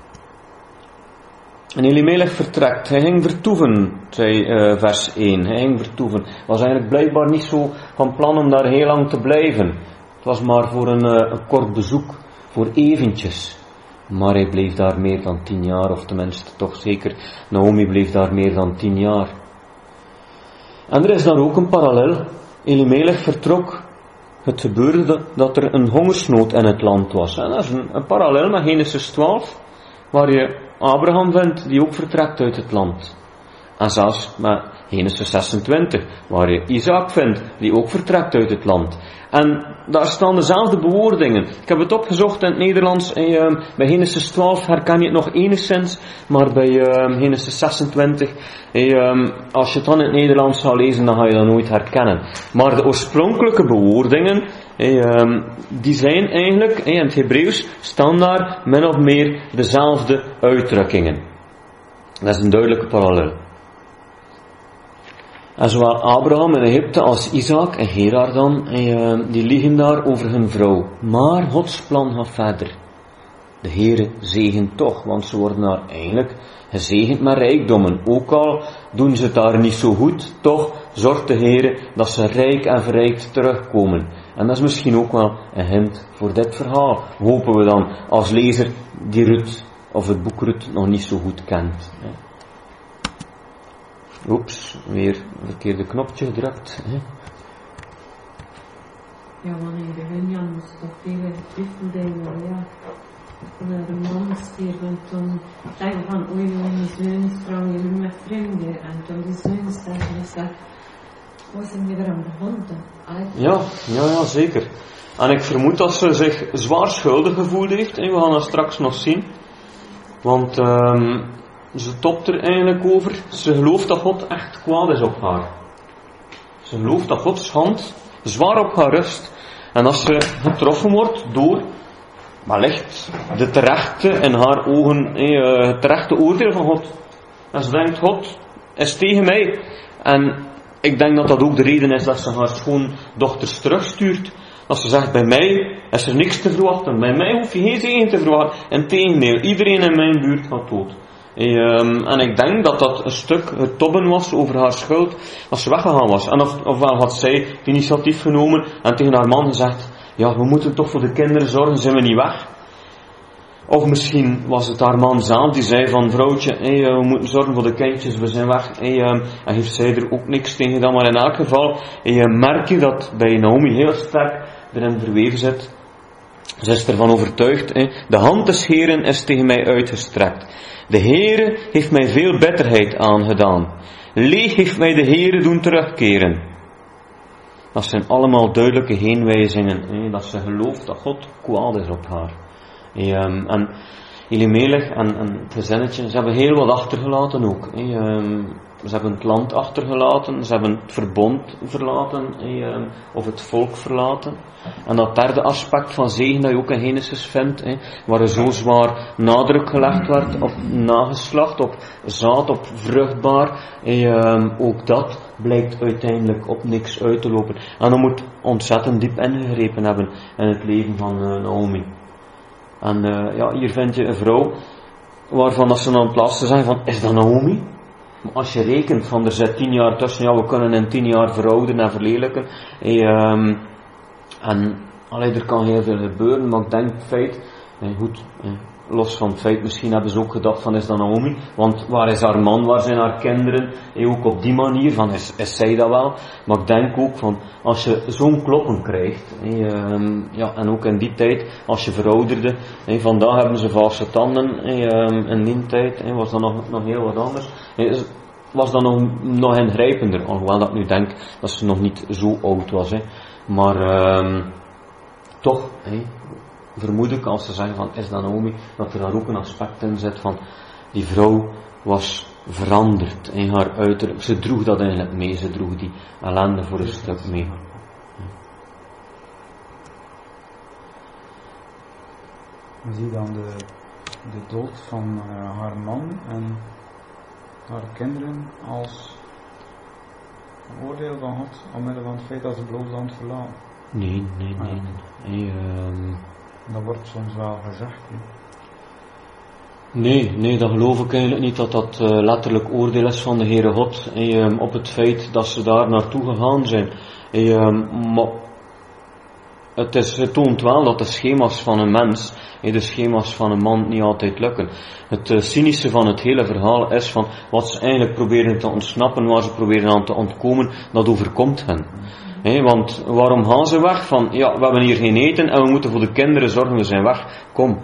En Elimelech vertrekt. Hij ging vertoeven, zei vers 1. Hij ging vertoeven. Was eigenlijk blijkbaar niet zo van plan om daar heel lang te blijven. Het was maar voor een kort bezoek. Voor eventjes. Maar hij bleef daar meer dan 10 jaar. Of tenminste toch zeker. Naomi bleef daar meer dan 10 jaar. En er is dan ook een parallel. Elimelech vertrok. Het gebeurde dat er een hongersnood in het land was. En dat is een parallel met Genesis 12. Waar je Abraham vindt, die ook vertrekt uit het land. En zelfs met Genesis 26, waar je Isaac vindt, die ook vertrekt uit het land. En daar staan dezelfde bewoordingen. Ik heb het opgezocht in het Nederlands. Bij Genesis 12 herken je het nog enigszins, maar bij Genesis 26, als je het dan in het Nederlands zou lezen, dan ga je dat nooit herkennen. Maar de oorspronkelijke bewoordingen, die zijn eigenlijk, in het Hebreeuws, staan daar min of meer dezelfde uitdrukkingen. Dat is een duidelijke parallel. En zowel Abraham in Egypte als Isaac en Gerar dan, die liggen daar over hun vrouw. Maar Gods plan gaat verder. De Heere zegent toch, want ze worden daar eigenlijk gezegend met rijkdommen. Ook al doen ze het daar niet zo goed, toch zorgt de Heere dat ze rijk en verrijkt terugkomen. En dat is misschien ook wel een hint voor dit verhaal. Hopen we dan als lezer die Rut, of het boek Rut, nog niet zo goed kent. Oeps, weer een verkeerde knopje gedrukt.
Ja, wanneer de Jan moest toch veel twijfelden, ja. Naar de man gestuurd, en toen zei we van, oei, mijn zoon sprang je nu met vreemden. En toen die zoon zei, was hem weer aan de hand.
Ja, zeker. En ik vermoed dat ze zich zwaar schuldig gevoeld heeft. We gaan dat straks nog zien. Want ze topt er eigenlijk over. Ze gelooft dat God echt kwaad is op haar. Ze gelooft dat Gods hand zwaar op haar rust. En als ze getroffen wordt door wellicht de terechte, in haar ogen, het terechte oordeel van God. En ze denkt, God is tegen mij. En ik denk dat dat ook de reden is dat ze haar schoondochters terugstuurt. Dat ze zegt, bij mij is er niks te verwachten. Bij mij hoef je geen zegen te verwachten. Integendeel, iedereen in mijn buurt gaat dood. En ik denk dat dat een stuk het tobben was over haar schuld als ze weggegaan was. En ofwel had zij het initiatief genomen en tegen haar man gezegd, ja, we moeten toch voor de kinderen zorgen, zijn we niet weg. Of misschien was het haar man zelf die zei van, vrouwtje, we moeten zorgen voor de kindjes, we zijn weg. En heeft zij er ook niks tegen gedaan. Maar in elk geval merk je dat bij Naomi heel sterk erin verweven zit. Ze is ervan overtuigd, de hand des Heeren is tegen mij uitgestrekt. De Heere heeft mij veel bitterheid aangedaan. Leeg heeft mij de Heere doen terugkeren. Dat zijn allemaal duidelijke heenwijzingen. Dat ze gelooft dat God kwaad is op haar. En Elimelech en het gezinnetje, ze hebben heel wat achtergelaten ook. Ze hebben het land achtergelaten, ze hebben het verbond verlaten, of het volk verlaten. En dat derde aspect van zegen dat je ook in Genesis vindt, waar er zo zwaar nadruk gelegd werd op nageslacht, op zaad, op vruchtbaar, ook dat blijkt uiteindelijk op niks uit te lopen. En dat moet ontzettend diep ingegrepen hebben in het leven van Naomi. En hier vind je een vrouw waarvan dat ze aan het laatste zijn van, is dat Naomi? Maar als je rekent van er zit 10 jaar tussen, ja, we kunnen in 10 jaar verouderen en verlelijken. Er kan heel veel gebeuren, maar ik denk het feit, los van het feit, misschien hebben ze ook gedacht van, is dat Naomi? Want waar is haar man, waar zijn haar kinderen? Ook op die manier, van, is zij dat wel? Maar ik denk ook van, als je zo'n kloppen krijgt, en ook in die tijd, als je verouderde, vandaag hebben ze valse tanden, in die tijd, was dat nog heel wat anders. Was dat nog ingrijpender, alhoewel dat ik nu denk dat ze nog niet zo oud was. Maar toch, vermoed ik als ze zeggen van is dat Naomi, dat er daar ook een aspect in zit van die vrouw was veranderd in haar uiterlijk. Ze droeg dat eigenlijk mee, ze droeg die ellende voor een stuk mee.
We zien dan de dood van haar man en haar kinderen als een oordeel van God omwille van het feit dat ze beloofd land verlaten.
Nee.
Dat wordt soms wel gezegd.
Nee, dat geloof ik eigenlijk niet dat dat letterlijk oordeel is van de Heere God op het feit dat ze daar naartoe gegaan zijn. Maar het toont wel dat de schema's van een mens, de schema's van een man niet altijd lukken. Het cynische van het hele verhaal is van wat ze eigenlijk proberen te ontsnappen, waar ze proberen aan te ontkomen, dat overkomt hen. Want waarom gaan ze weg? Van ja, we hebben hier geen eten en we moeten voor de kinderen zorgen, we zijn weg. Kom.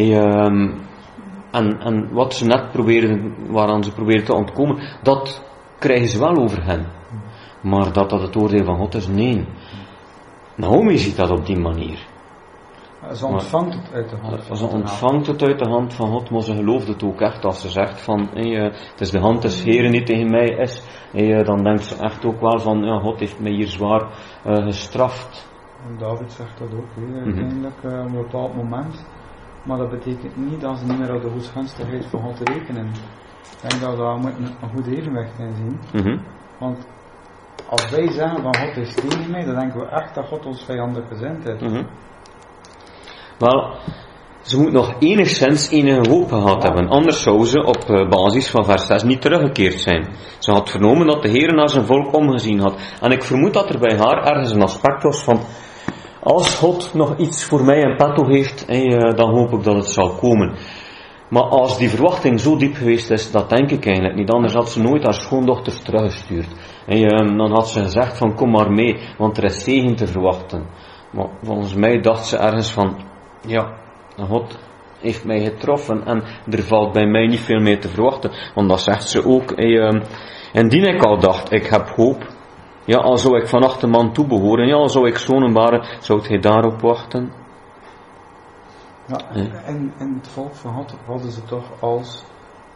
En wat ze net waaraan ze proberen te ontkomen, dat krijgen ze wel over hen. Maar dat het oordeel van God is, nee. Naomi ziet dat op die manier.
Ze ontvangt het uit de hand van God.
Ze ontvangt het uit de hand van God, maar ze gelooft het ook echt als ze zegt van het is de hand des Heren die tegen mij is. Dan denkt ze echt ook wel van ja, God heeft mij hier zwaar gestraft.
En David zegt dat ook uiteindelijk op een bepaald moment. Maar dat betekent niet dat ze niet meer op de goedgunstigheid van God rekenen. Ik denk dat we daar een goed evenwicht in zien. Want als wij zeggen van God is tegen mij, dan denken we echt dat God ons vijandig gezind is.
Wel, ze moet nog enigszins enige hoop gehad hebben, anders zou ze op basis van vers 6 niet teruggekeerd zijn. Ze had vernomen dat de Heer naar zijn volk omgezien had. En ik vermoed dat er bij haar ergens een aspect was van, als God nog iets voor mij in petto heeft, dan hoop ik dat het zal komen. Maar als die verwachting zo diep geweest is, dat denk ik eigenlijk niet. Anders had ze nooit haar schoondochters teruggestuurd. Dan had ze gezegd van kom maar mee, want er is zegen te verwachten. Maar volgens mij dacht ze ergens van, ja, God heeft mij getroffen en er valt bij mij niet veel meer te verwachten. Want dat zegt ze ook. Indien ik al dacht, ik heb hoop. Ja, al zou ik vannacht de man toebehoren. Ja, al zou ik zonen baren, zou hij daarop wachten?
Ja, en het volk van God hadden ze toch als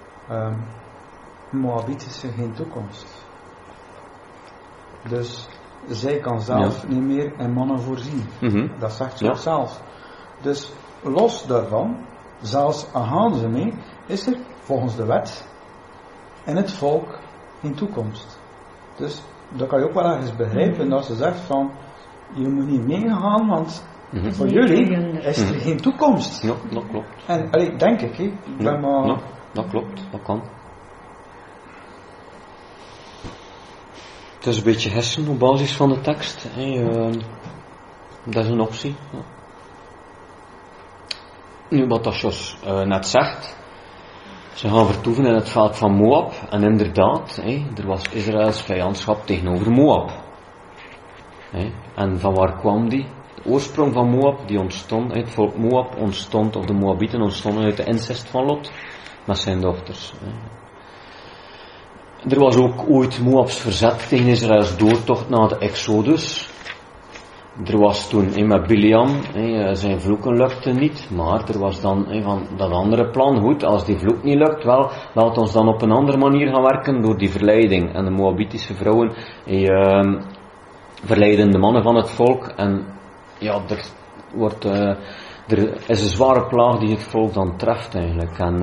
Moabitische geen toekomst. Dus zij kan zelf niet meer in mannen voorzien. Dat zegt ze ook zelf. Dus los daarvan, zelfs aan ze mee, is er volgens de wet in het volk geen toekomst. Dus dat kan je ook wel ergens begrijpen dat ze zegt van je moet niet meegaan, want voor jullie is er geen toekomst.
Ja, dat klopt.
En denk ik,
dat klopt, dat kan. Het is een beetje hessen op basis van de tekst. Dat is een optie. Ja. Nu, wat Jos net zegt, ze gaan vertoeven in het veld van Moab, en inderdaad, er was Israëls vijandschap tegenover Moab. En van waar kwam die? De oorsprong van Moab, die ontstond, het volk Moab ontstond, of de Moabieten ontstonden uit de incest van Lot, met zijn dochters. Er was ook ooit Moabs verzet tegen Israëls doortocht na de Exodus. Er was toen met Biliam, zijn vloeken lukte niet, maar er was dan van dat andere plan. Goed, als die vloek niet lukt, wel, laat ons dan op een andere manier gaan werken door die verleiding. En de Moabitische vrouwen verleiden de mannen van het volk. En ja, er is een zware plaag die het volk dan treft eigenlijk. En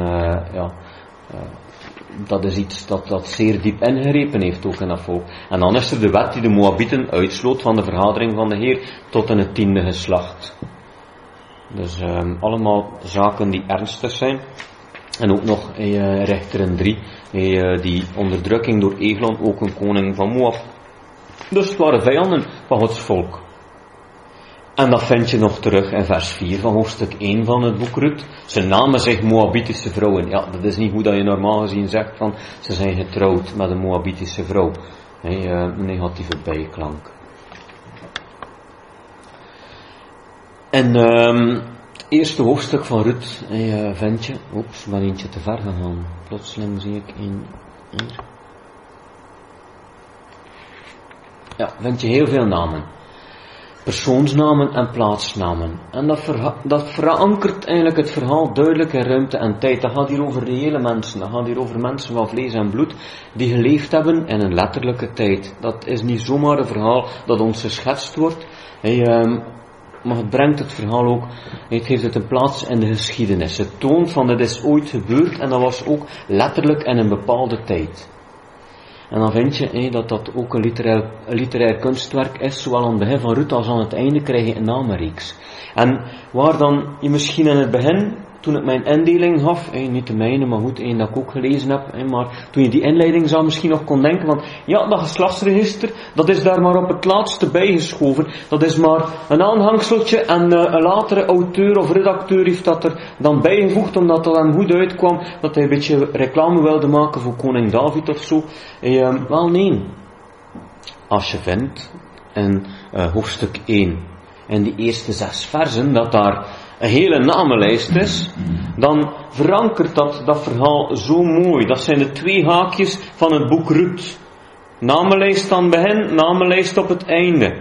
dat is iets dat zeer diep ingrepen heeft ook in dat volk. En dan is er de wet die de Moabieten uitsloot van de vergadering van de Heer tot in het 10e geslacht. Dus allemaal zaken die ernstig zijn. En ook nog Rechteren 3, die onderdrukking door Eglon, ook een koning van Moab. Dus het waren vijanden van Gods volk. En dat vind je nog terug in vers 4 van hoofdstuk 1 van het boek Rut. Ze namen zich Moabitische vrouwen. Ja, dat is niet hoe dat je normaal gezien zegt van ze zijn getrouwd met een Moabitische vrouw. Een negatieve bijklank. En het eerste hoofdstuk van Rut vind je... Oeps, ik ben eentje te ver gegaan. Plotseling zie ik een... Hier. Ja, vind je heel veel namen. persoonsnamen en plaatsnamen. En dat verankert eigenlijk het verhaal duidelijk in ruimte en tijd. Dat gaat hier over reële mensen. Dat gaat hier over mensen van vlees en bloed die geleefd hebben in een letterlijke tijd. Dat is niet zomaar een verhaal dat ons geschetst wordt. Maar het brengt het verhaal ook, het geeft het een plaats in de geschiedenis. Het toont van dit is ooit gebeurd en dat was ook letterlijk in een bepaalde tijd. En dan vind je dat dat ook een literair kunstwerk is, zowel aan het begin van Ruth als aan het einde krijg je een namenreeks. En waar dan je misschien in het begin, toen ik mijn indeling gaf, niet de mijne, maar goed, dat ik ook gelezen heb, maar toen je die inleiding zou misschien nog kon denken van, ja, dat geslachtsregister, dat is daar maar op het laatste bijgeschoven, dat is maar een aanhangseltje en een latere auteur of redacteur heeft dat er dan bijgevoegd, omdat dat hem goed uitkwam, dat hij een beetje reclame wilde maken voor koning David of zo. Wel nee. Als je vindt in hoofdstuk 1, in die eerste 6 versen, dat daar een hele namenlijst is, dan verankert dat verhaal zo mooi. Dat zijn de 2 haakjes van het boek Ruth. Namenlijst aan het begin, namenlijst op het einde.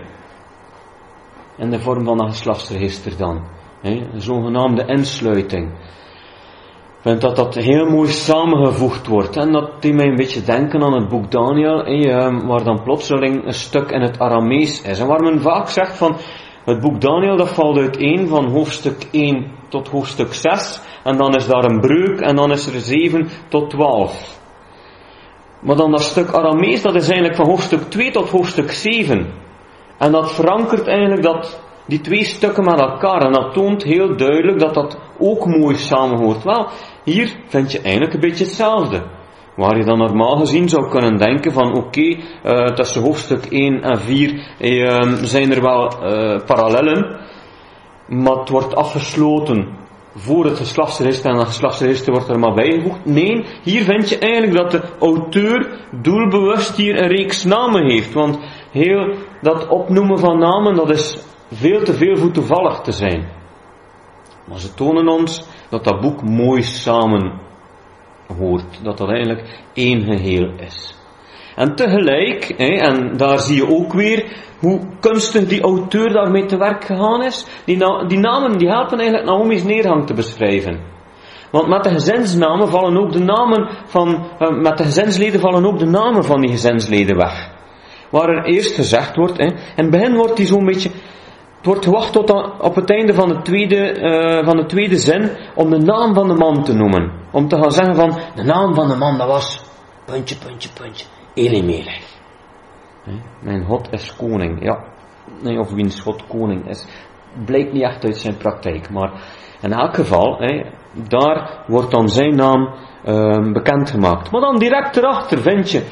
In de vorm van een geslachtsregister dan. Een zogenaamde insluiting. Ik vind dat heel mooi samengevoegd wordt. En dat deed mij een beetje denken aan het boek Daniel, waar dan plotseling een stuk in het Aramees is. En waar men vaak zegt van, het boek Daniel, dat valt uiteen van hoofdstuk 1 tot hoofdstuk 6. En dan is daar een breuk en dan is er 7 tot 12. Maar dan dat stuk Aramees, dat is eigenlijk van hoofdstuk 2 tot hoofdstuk 7. En dat verankert eigenlijk die 2 stukken met elkaar. En dat toont heel duidelijk dat dat ook mooi samenhoort. Wel, hier vind je eigenlijk een beetje hetzelfde. Waar je dan normaal gezien zou kunnen denken van oké, tussen hoofdstuk 1 en 4 zijn er wel parallellen, maar het wordt afgesloten voor het geslachtsregister en het geslachtsregister wordt er maar bijgevoegd. Nee, hier vind je eigenlijk dat de auteur doelbewust hier een reeks namen heeft, want heel dat opnoemen van namen, dat is veel te veel voor toevallig te zijn. Maar ze tonen ons dat dat boek mooi samen hoort, dat dat eigenlijk één geheel is. En tegelijk, en daar zie je ook weer hoe kunstig die auteur daarmee te werk gegaan is, die namen die helpen eigenlijk Naomi's neergang te beschrijven. Want met de gezinsnamen vallen ook de namen met de gezinsleden vallen ook de namen van die gezinsleden weg. Waar er eerst gezegd wordt, in het begin wordt die zo'n beetje, het wordt gewacht tot op het einde van de tweede zin om de naam van de man te noemen. Om te gaan zeggen van, de naam van de man, dat was, ... Elimelech. Mijn God is koning, ja. Nee, of wiens God koning is, blijkt niet echt uit zijn praktijk. Maar in elk geval, daar wordt dan zijn naam bekendgemaakt. Maar dan direct erachter vind je,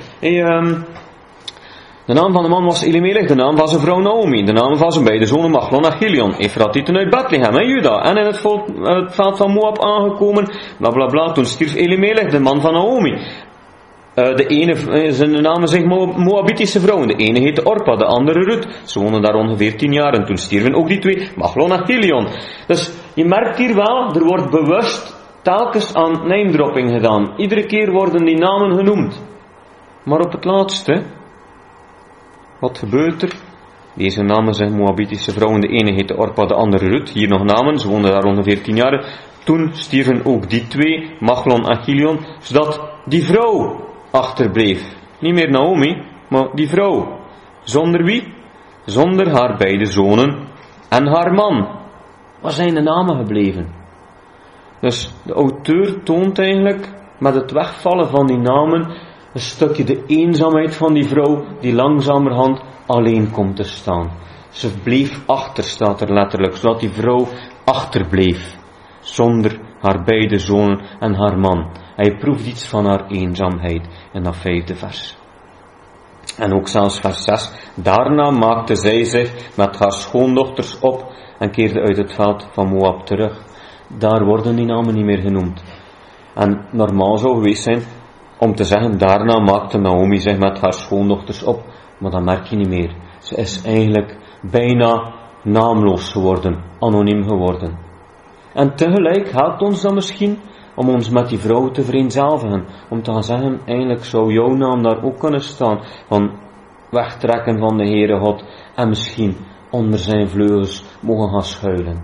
de naam van de man was Elimelech, de naam van zijn vrouw Naomi, de naam van zijn beide zonen Machlon en Chilion, Efratieten uit Bethlehem en Juda, en in het veld van Moab aangekomen, bla bla bla, toen stierf Elimelech, de man van Naomi. De ene, zijn namen zijn Moabitische vrouwen, de ene heette Orpa, de andere Ruth, ze woonden daar ongeveer 10 jaar, en toen stierven ook die 2, Machlon en Chilion. Dus je merkt hier wel, er wordt bewust telkens aan name-dropping gedaan. Iedere keer worden die namen genoemd. Maar op het laatste, wat gebeurt er? Deze namen zijn Moabitische vrouwen. De ene heette Orpa, de andere Ruth. Hier nog namen, ze woonden daar ongeveer 10 jaar. Toen stierven ook die 2, Machlon en Chilion, zodat die vrouw achterbleef. Niet meer Naomi, maar die vrouw. Zonder wie? Zonder haar beide zonen en haar man. Waar zijn de namen gebleven? Dus de auteur toont eigenlijk met het wegvallen van die namen een stukje de eenzaamheid van die vrouw die langzamerhand alleen komt te staan. Ze bleef achter, staat er letterlijk, zodat die vrouw achterbleef. Zonder haar beide zonen en haar man. Hij proeft iets van haar eenzaamheid in dat 5e vers. En ook zelfs vers 6. Daarna maakte zij zich met haar schoondochters op en keerde uit het veld van Moab terug. Daar worden die namen niet meer genoemd. En normaal zou geweest zijn om te zeggen, daarna maakte Naomi zich met haar schoondochters op. Maar dat merk je niet meer. Ze is eigenlijk bijna naamloos geworden, anoniem geworden. En tegelijk helpt ons dat misschien om ons met die vrouw te vereenzelvigen. Om te gaan zeggen, eigenlijk zou jouw naam daar ook kunnen staan. Van wegtrekken van de Heere God. En misschien onder zijn vleugels mogen gaan schuilen.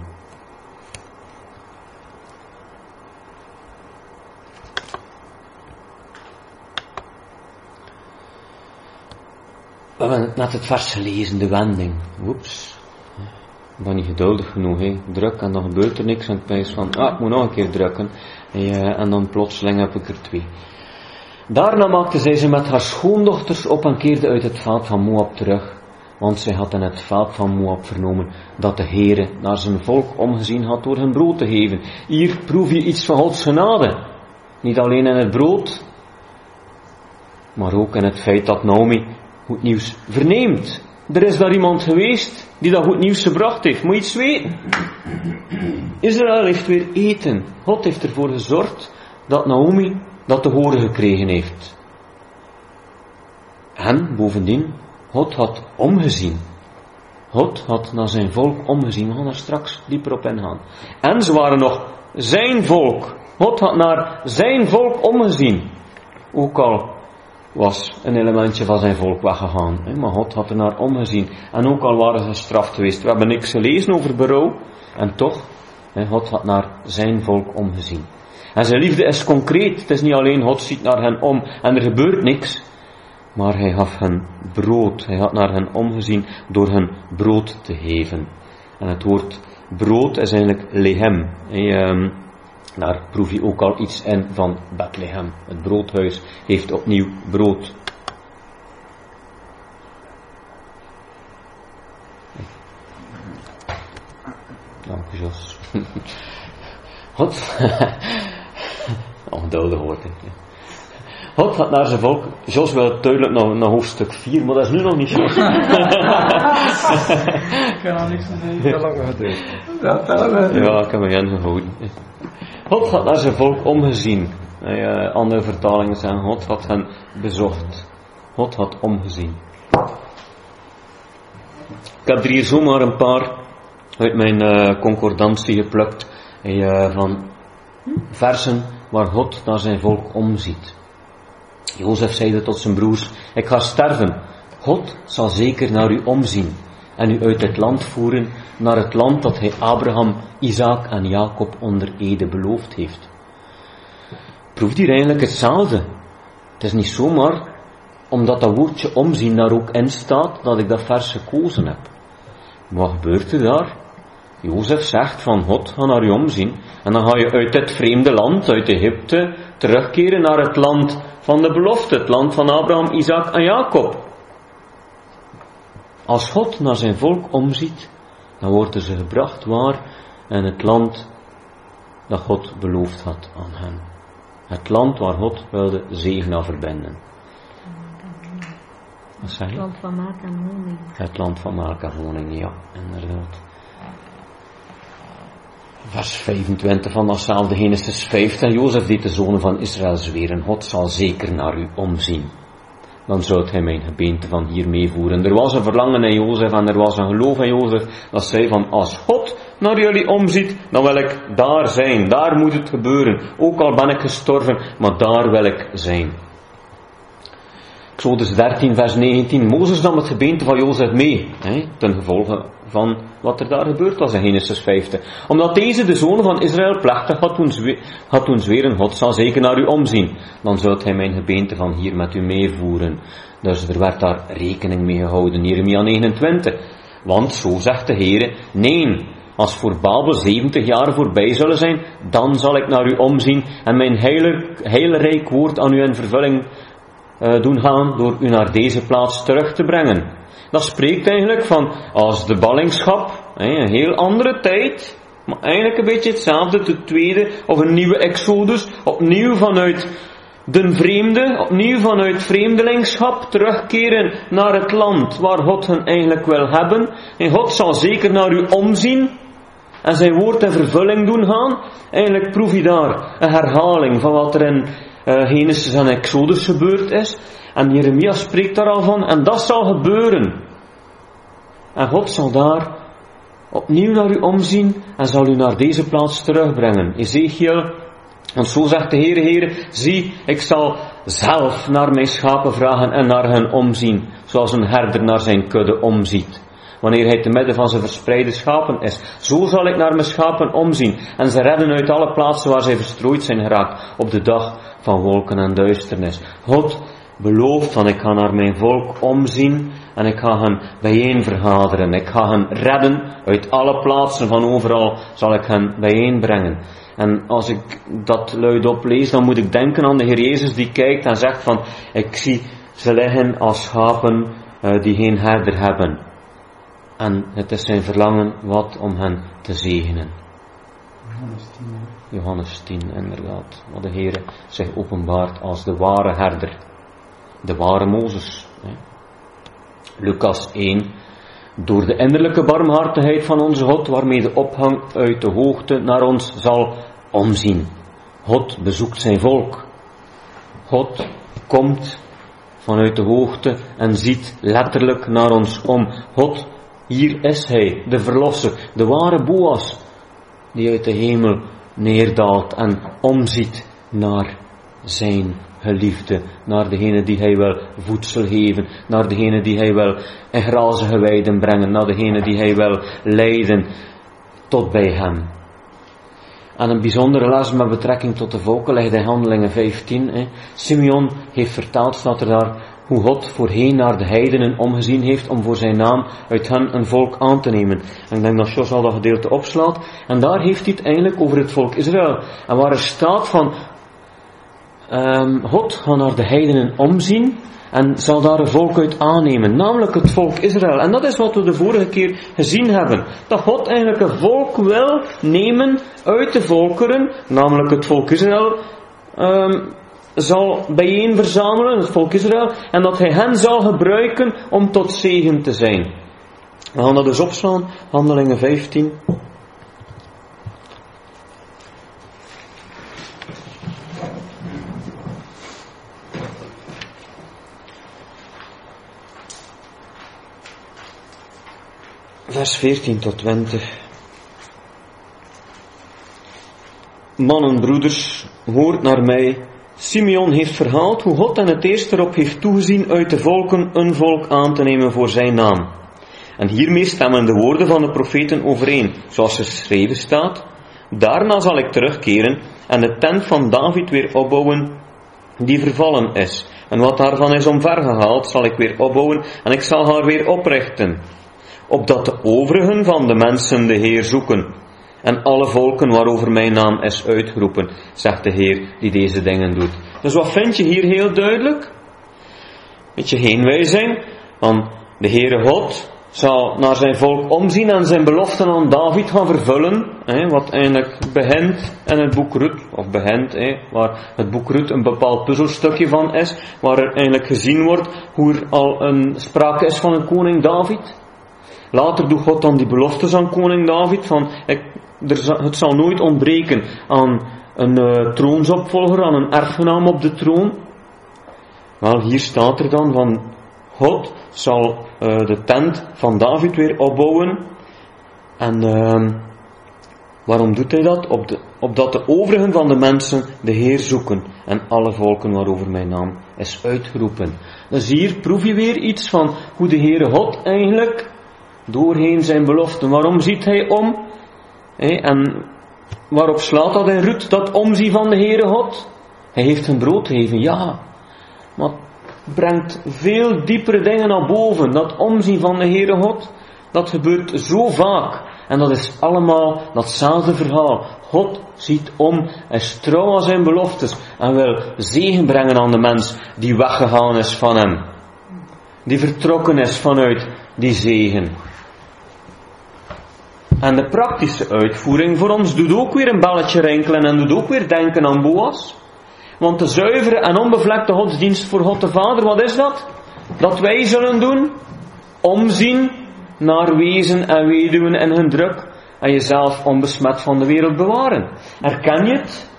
We hebben net het vers gelezen, de wending. Oeps. Ik ben niet geduldig genoeg, hè. Druk en dan gebeurt er niks. En ik wijs van, ik moet nog een keer drukken. En dan plotseling heb ik er 2. Daarna maakte zij ze met haar schoondochters op en keerde uit het veld van Moab terug. Want zij had in het veld van Moab vernomen dat de Heere naar zijn volk omgezien had door hun brood te geven. Hier proef je iets van Gods genade. Niet alleen in het brood, maar ook in het feit dat Naomi goed nieuws verneemt. Er is daar iemand geweest die dat goed nieuws gebracht heeft. Moet je iets weten? Israël heeft weer eten. God heeft ervoor gezorgd dat Naomi dat te horen gekregen heeft. En bovendien, God had omgezien. God had naar zijn volk omgezien. We gaan daar straks dieper op ingaan. En ze waren nog zijn volk. God had naar zijn volk omgezien. Ook al was een elementje van zijn volk weggegaan. Maar God had er naar omgezien. En ook al waren ze gestraft geweest. We hebben niks gelezen over berouw. En toch, God had naar zijn volk omgezien. En zijn liefde is concreet. Het is niet alleen God ziet naar hen om en er gebeurt niks. Maar hij gaf hen brood. Hij had naar hen omgezien door hen brood te geven. En het woord brood is eigenlijk lehem. Daar proef je ook al iets in van Bethlehem. Het broodhuis heeft opnieuw brood. Dank u, Jos. God, ongeduldig wordt het. God had naar zijn volk, Jos wil duidelijk naar hoofdstuk 4, maar dat is nu nog niet Jos.
Ik kan al niks aan doen. Lang geduurd.
Ja, ik heb me ingehouden. God had naar zijn volk omgezien. Andere vertalingen zeggen, God had hen bezocht. God had omgezien. Ik heb er hier zomaar een paar uit mijn concordantie geplukt. Van versen waar God naar zijn volk omziet. Jozef zeide tot zijn broers, ik ga sterven. God zal zeker naar u omzien en u uit het land voeren naar het land dat hij Abraham, Isaac en Jacob onder ede beloofd heeft. Proeft hier eigenlijk hetzelfde. Het is niet zomaar omdat dat woordje omzien daar ook in staat dat ik dat vers gekozen heb. Wat gebeurt er daar? Jozef zegt van God, ga naar u omzien en dan ga je uit dit vreemde land, uit Egypte, terugkeren naar het land van de belofte, het land van Abraham, Isaac en Jacob. Als God naar zijn volk omziet, dan worden ze gebracht waar in het land dat God beloofd had aan hen. Het land waar God wilde zegen aan verbinden. Wat zeg je?
Het land van melk en honing.
Het land van melk en honing, ja, inderdaad. Vers 25 van datzelfde Genesis 5. En Jozef deed de zonen van Israël zweren, God zal zeker naar u omzien. Dan zou hij mijn gebeente van hier meevoeren. Er was een verlangen in Jozef en er was een geloof in Jozef dat zei van, als God naar jullie omziet, dan wil ik daar zijn. Daar moet het gebeuren. Ook al ben ik gestorven, maar daar wil ik zijn. Exodus 13 vers 19. Mozes nam het gebeente van Jozef mee. Ten gevolge van wat er daar gebeurd was in Genesis 50. Omdat deze de zonen van Israël plechtig had doen zweren, God zal zeker naar u omzien. Dan zult hij mijn gebeente van hier met u meevoeren. Dus er werd daar rekening mee gehouden. Jeremia 29. Want zo zegt de Heere, nee, als voor Babel 70 jaar voorbij zullen zijn, dan zal ik naar u omzien en mijn hele rijk woord aan u in vervulling doen gaan door u naar deze plaats terug te brengen. Dat spreekt eigenlijk van als de ballingschap, een heel andere tijd, maar eigenlijk een beetje hetzelfde, de tweede of een nieuwe exodus, opnieuw vanuit de vreemde, opnieuw vanuit vreemdelingschap terugkeren naar het land waar God hen eigenlijk wil hebben. En God zal zeker naar u omzien en zijn woord in vervulling doen gaan. Eigenlijk proef je daar een herhaling van wat er in Genesis en Exodus gebeurd is. En Jeremia spreekt daar al van. En dat zal gebeuren. En God zal daar opnieuw naar u omzien en zal u naar deze plaats terugbrengen. Ezekiel, want zo zegt de Heere, zie, ik zal zelf naar mijn schapen vragen en naar hen omzien, zoals een herder naar zijn kudde omziet. wanneer hij te midden van zijn verspreide schapen is. Zo zal ik naar mijn schapen omzien en ze redden uit alle plaatsen waar zij verstrooid zijn geraakt op de dag van wolken en duisternis. God belooft van ik ga naar mijn volk omzien en ik ga hen bijeen vergaderen. Ik ga hen redden uit alle plaatsen, van overal zal ik hen bijeenbrengen. En als ik dat luidop lees, dan moet ik denken aan de Heer Jezus die kijkt en zegt van ik zie ze liggen als schapen die geen herder hebben. En het is zijn verlangen wat om hen te zegenen. Johannes 10, inderdaad. Wat de Heer zich openbaart als de ware herder. De ware Mozes. Lucas 1. Door de innerlijke barmhartigheid van onze God, waarmee de ophang uit de hoogte naar ons zal omzien. God bezoekt zijn volk. God komt vanuit de hoogte en ziet letterlijk naar ons om. God, hier is hij, de verlosser, de ware Boas, die uit de hemel neerdaalt en omziet naar zijn geliefde, naar degene die hij wil voedsel geven, naar degene die hij wil in grazige weiden brengen, naar degene die hij wil leiden tot bij hem. En een bijzondere les met betrekking tot de volken ligt in Handelingen 15. Simeon heeft vertaald, staat er daar, hoe God voorheen naar de heidenen omgezien heeft om voor zijn naam uit hen een volk aan te nemen. En ik denk dat Jos al dat gedeelte opslaat. En daar heeft hij het eigenlijk over het volk Israël. En waar er staat van God gaat naar de heidenen omzien en zal daar een volk uit aannemen, namelijk het volk Israël. En dat is wat we de vorige keer gezien hebben. Dat God eigenlijk een volk wil nemen uit de volkeren, namelijk het volk Israël, zal bijeen verzamelen, het volk Israël, en dat hij hen zal gebruiken om tot zegen te zijn. We gaan dat dus opslaan, Handelingen 15. Vers 14 tot 20. Mannen, broeders, hoort naar mij. Simeon heeft verhaald hoe God en het eerst erop heeft toegezien uit de volken een volk aan te nemen voor zijn naam. En hiermee stemmen de woorden van de profeten overeen, zoals geschreven staat. Daarna zal ik terugkeren en de tent van David weer opbouwen die vervallen is. En wat daarvan is omvergehaald zal ik weer opbouwen en ik zal haar weer oprichten. Opdat de overigen van de mensen de Heer zoeken. En alle volken waarover mijn naam is uitgeroepen, zegt de Heer die deze dingen doet. Dus wat vind je hier heel duidelijk? Weet je, geen wijzing, want de Heere God zal naar zijn volk omzien en zijn beloften aan David gaan vervullen, wat eigenlijk begint in het boek Rut, of begint, waar het boek Rut een bepaald puzzelstukje van is, waar er eigenlijk gezien wordt hoe er al een sprake is van een koning David. Later doet God dan die beloftes aan koning David van het zal nooit ontbreken aan een troonsopvolger, aan een erfgenaam op de troon. Wel, hier staat er dan van God zal de tent van David weer opbouwen. En waarom doet hij dat? Opdat de overigen van de mensen de Heer zoeken en alle volken waarover mijn naam is uitgeroepen. Dus hier proef je weer iets van hoe de Heere God eigenlijk doorheen zijn beloften. Waarom ziet hij om? En waarop slaat dat in Rut, dat omzien van de Heere God? Hij heeft een brood gegeven, ja. Maar het brengt veel diepere dingen naar boven. Dat omzien van de Heere God, dat gebeurt zo vaak. En dat is allemaal datzelfde verhaal. God ziet om, is trouw aan zijn beloftes en wil zegen brengen aan de mens die weggegaan is van hem. Die vertrokken is vanuit die zegen. En de praktische uitvoering voor ons doet ook weer een belletje rinkelen en doet ook weer denken aan Boas. Want de zuivere en onbevlekte godsdienst voor God de Vader, wat is dat? Dat wij zullen doen? Omzien naar wezen en weduwen en hun druk en jezelf onbesmet van de wereld bewaren. Herken je het?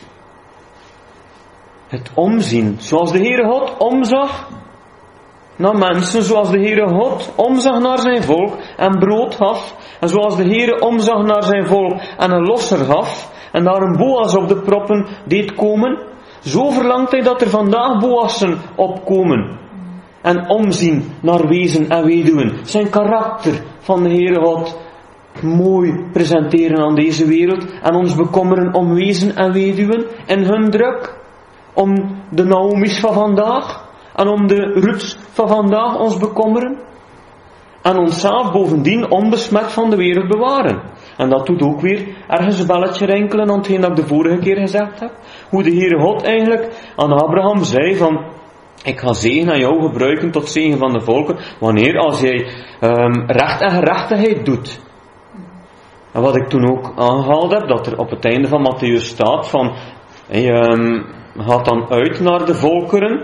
Het omzien, zoals de Heere God omzag naar mensen, zoals de Heere God omzag naar zijn volk en brood gaf, en zoals de Heere omzag naar zijn volk en een losser gaf, en daar een Boas op de proppen deed komen, zo verlangt hij dat er vandaag Boassen opkomen. en omzien naar wezen en weduwen. Zijn karakter van de Heere God mooi presenteren aan deze wereld en ons bekommeren om wezen en weduwen en hun druk. Om de Naomi's van vandaag en om de Ruths van vandaag ons bekommeren. En onszelf bovendien onbesmet van de wereld bewaren. En dat doet ook weer ergens een belletje rinkelen aan hetgeen dat ik de vorige keer gezegd heb. Hoe de Heere God eigenlijk aan Abraham zei van: ik ga zegen aan jou gebruiken tot zegen van de volken, wanneer als jij recht en gerechtigheid doet. En wat ik toen ook aangehaald heb, dat er op het einde van Mattheüs staat van: gaat dan uit naar de volkeren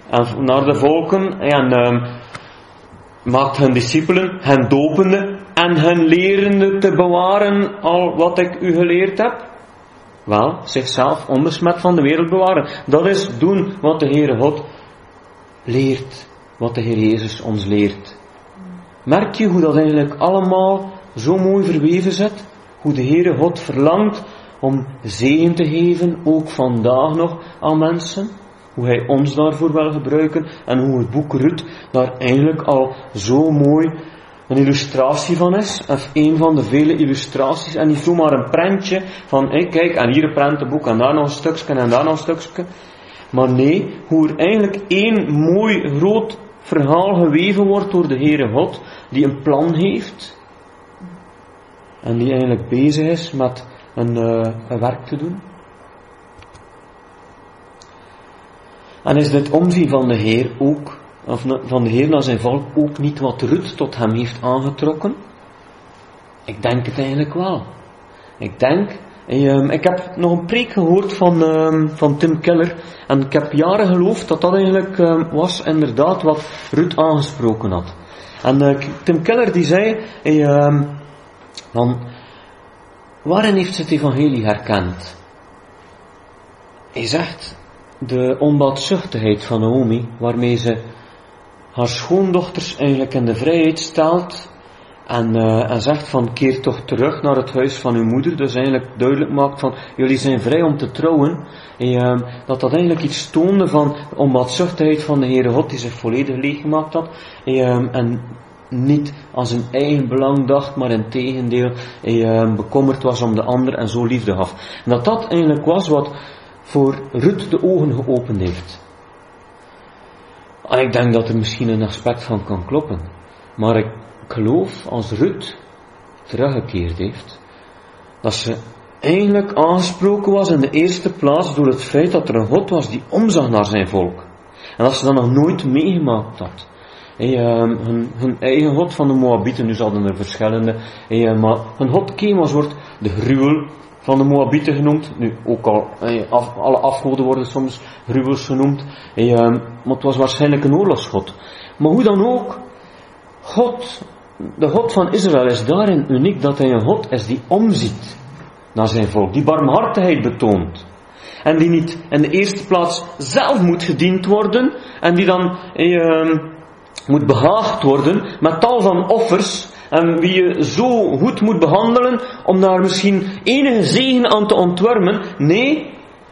en maakt hun discipelen, hen dopende en hen lerende te bewaren al wat ik u geleerd heb. Wel, zichzelf onbesmet van de wereld bewaren. Dat is doen wat de Heere God leert, wat de Heer Jezus ons leert. Merk je hoe dat eigenlijk allemaal zo mooi verweven zit? Hoe de Heere God verlangt om zegen te geven, ook vandaag nog aan mensen. Hoe hij ons daarvoor wil gebruiken en hoe het boek Ruth daar eigenlijk al zo mooi een illustratie van is. Of een van de vele illustraties en niet zomaar een prentje van kijk, en hier een prentenboek en daar nog een stukje en daar nog een stukje. Maar nee, hoe er eigenlijk één mooi groot verhaal geweven wordt door de Heere God, die een plan heeft en die eigenlijk bezig is met een werk te doen. En is dit omzien van de Heer ook, of van de Heer naar zijn volk, ook niet wat Ruth tot hem heeft aangetrokken? Ik denk het eigenlijk wel. Ik heb nog een preek gehoord van Tim Keller, en ik heb jaren geloofd dat eigenlijk was inderdaad wat Ruth aangesproken had. En Tim Keller die zei, waarin heeft ze het evangelie herkend? Hij zegt, de onbaatzuchtigheid van Naomi, waarmee ze haar schoondochters eigenlijk in de vrijheid stelt en zegt van keer toch terug naar het huis van uw moeder, dus eigenlijk duidelijk maakt van jullie zijn vrij om te trouwen, dat eigenlijk iets toonde van de onbaatzuchtigheid van de Heere God die zich volledig leeggemaakt had en niet aan zijn eigen belang dacht, maar in tegendeel bekommerd was om de ander en zo liefde gaf. En dat eigenlijk was wat voor Ruth de ogen geopend heeft. En ik denk dat er misschien een aspect van kan kloppen. Maar ik geloof, als Ruth teruggekeerd heeft, dat ze eigenlijk aangesproken was in de eerste plaats door het feit dat er een God was die omzag naar zijn volk. En dat ze dat nog nooit meegemaakt had. Hun eigen God van de Moabieten, nu hadden er verschillende, maar hun God Chemosh wordt de gruwel van de Moabieten genoemd. Nu, ook al, alle afgoden worden soms gruwels genoemd. Maar het was waarschijnlijk een oorlogsgod. Maar hoe dan ook, de God van Israël is daarin uniek dat hij een God is die omziet naar zijn volk. Die barmhartigheid betoont. En die niet in de eerste plaats zelf moet gediend worden. En die dan moet behaagd worden met tal van offers. En wie je zo goed moet behandelen om daar misschien enige zegen aan te ontwormen. Nee,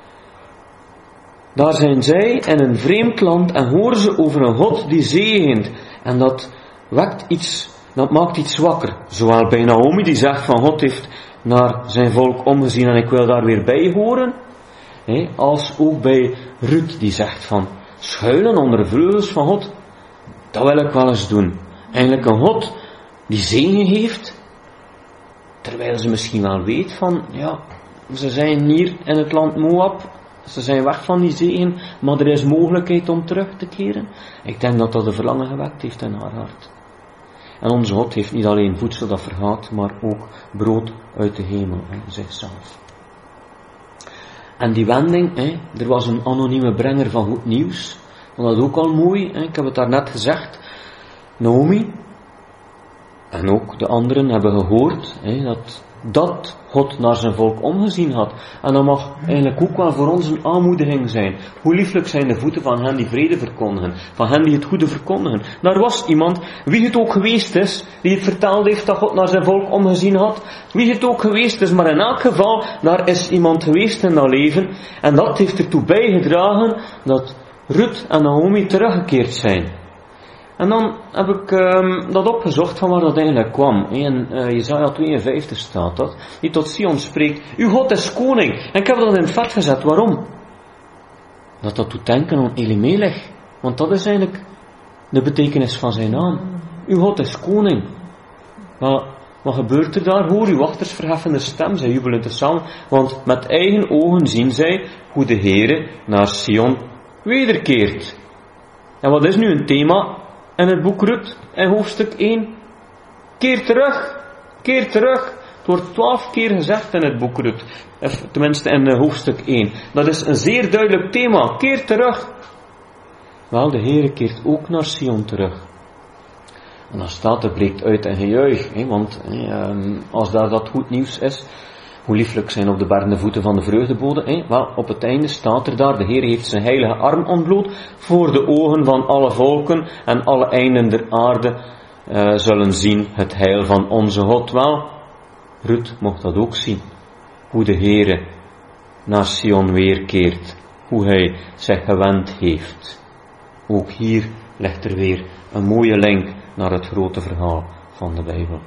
daar zijn zij in een vreemd land en horen ze over een God die zegent. En dat maakt iets wakker. Zowel bij Naomi die zegt van God heeft naar zijn volk omgezien en ik wil daar weer bij horen. Als ook bij Ruth die zegt van schuilen onder de vleugels van God. Dat wil ik wel eens doen. Eigenlijk een God die zegen heeft, terwijl ze misschien wel weet van, ja, ze zijn hier in het land Moab, ze zijn weg van die zegen, maar er is mogelijkheid om terug te keren. Ik denk dat dat een verlangen gewekt heeft in haar hart. En onze God heeft niet alleen voedsel dat vergaat, maar ook brood uit de hemel in zichzelf. En die wending, er was een anonieme brenger van goed nieuws, vond dat ook al mooi, ik heb het daarnet gezegd, Naomi, en ook de anderen hebben gehoord dat God naar zijn volk omgezien had. En dat mag eigenlijk ook wel voor ons een aanmoediging zijn. Hoe lieflijk zijn de voeten van hen die vrede verkondigen, van hen die het goede verkondigen. Daar was iemand, wie het ook geweest is, die het verteld heeft dat God naar zijn volk omgezien had. Wie het ook geweest is, maar in elk geval, daar is iemand geweest in dat leven. En dat heeft ertoe bijgedragen dat Ruth en Naomi teruggekeerd zijn. En dan heb ik dat opgezocht van waar dat eigenlijk kwam. In Jesaja 52 staat dat, die tot Sion spreekt, uw God is koning. En ik heb dat in het vet gezet, waarom? Dat doet denken aan Elimelech. Want dat is eigenlijk de betekenis van zijn naam. Uw God is koning. Maar wat gebeurt er daar? Hoor uw wachters verheffende stem, zij jubelen tezamen. Want met eigen ogen zien zij hoe de Heere naar Sion wederkeert. En wat is nu een thema in het boek Rut, in hoofdstuk 1? Keer terug, keer terug. Het wordt 12 keer gezegd in het boek Rut. Tenminste in hoofdstuk 1. Dat is een zeer duidelijk thema. Keer terug. Wel, de Heere keert ook naar Sion terug. En dan staat er, breekt uit en gejuich. Want als daar dat goed nieuws is, hoe lieflijk zijn op de bergen de voeten van de vreugdebode. Wel, op het einde staat er daar, de Heer heeft zijn heilige arm ontbloot voor de ogen van alle volken en alle einden der aarde zullen zien het heil van onze God. Wel, Rut mocht dat ook zien. Hoe de Heere naar Sion weerkeert. Hoe hij zich gewend heeft. Ook hier ligt er weer een mooie link naar het grote verhaal van de Bijbel.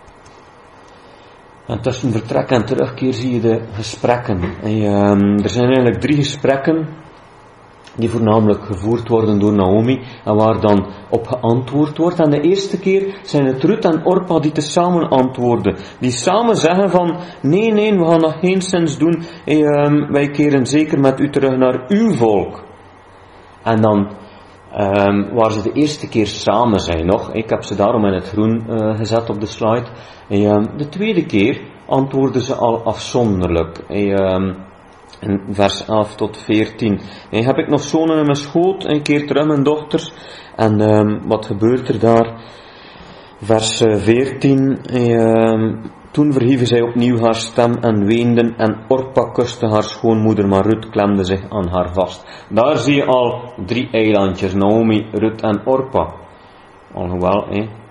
En tussen vertrek en terugkeer zie je de gesprekken. Er zijn eigenlijk 3 gesprekken die voornamelijk gevoerd worden door Naomi en waar dan op geantwoord wordt. En de eerste keer zijn het Rut en Orpa die tezamen antwoorden. Die samen zeggen van, nee, we gaan nog geen zins doen. Wij keren zeker met u terug naar uw volk. En dan, waar ze de eerste keer samen zijn nog, ik heb ze daarom in het groen gezet op de slide. De tweede keer antwoorden ze al afzonderlijk. In vers 11 tot 14. Heb ik nog zonen in mijn schoot, een keer terug mijn dochters. En wat gebeurt er daar? Vers 14. Toen verhieven zij opnieuw haar stem en weenden. En Orpa kuste haar schoonmoeder, maar Rut klemde zich aan haar vast. Daar zie je al 3 eilandjes. Naomi, Rut en Orpa. Alhoewel,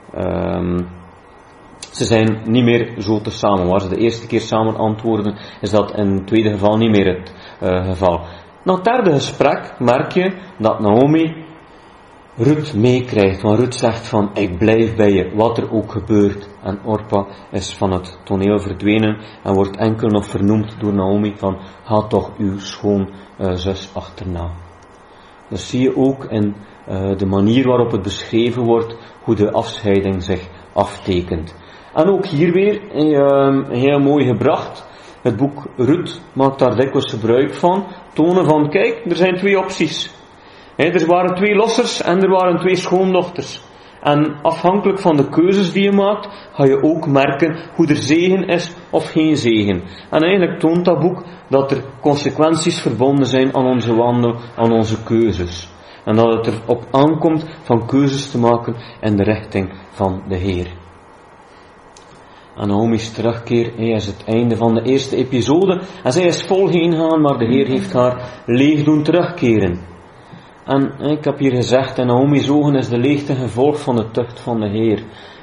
ze zijn niet meer zo tezamen. Waar ze de eerste keer samen antwoorden, is dat in het tweede geval niet meer het geval. Na het derde gesprek merk je dat Naomi Rut meekrijgt. Want Rut zegt van, ik blijf bij je, wat er ook gebeurt. En Orpa is van het toneel verdwenen en wordt enkel nog vernoemd door Naomi van, ga toch uw schoonzus achterna. Dus zie je ook in de manier waarop het beschreven wordt, hoe de afscheiding zich aftekent. En ook hier weer heel mooi gebracht. Het boek Rut maakt daar dikwijls gebruik van. Tonen van, kijk, er zijn 2 opties. Er waren 2 lossers en er waren 2 schoondochters. En afhankelijk van de keuzes die je maakt, ga je ook merken hoe er zegen is of geen zegen. En eigenlijk toont dat boek dat er consequenties verbonden zijn aan onze wandel, aan onze keuzes. En dat het erop aankomt van keuzes te maken in de richting van de Heer. En Naomi's terugkeer is het einde van de eerste episode. En zij is vol heen gaan, maar de Heer heeft haar leeg doen terugkeren. En ik heb hier gezegd, in Naomi's ogen is de leegte gevolg van de tucht van de Heer.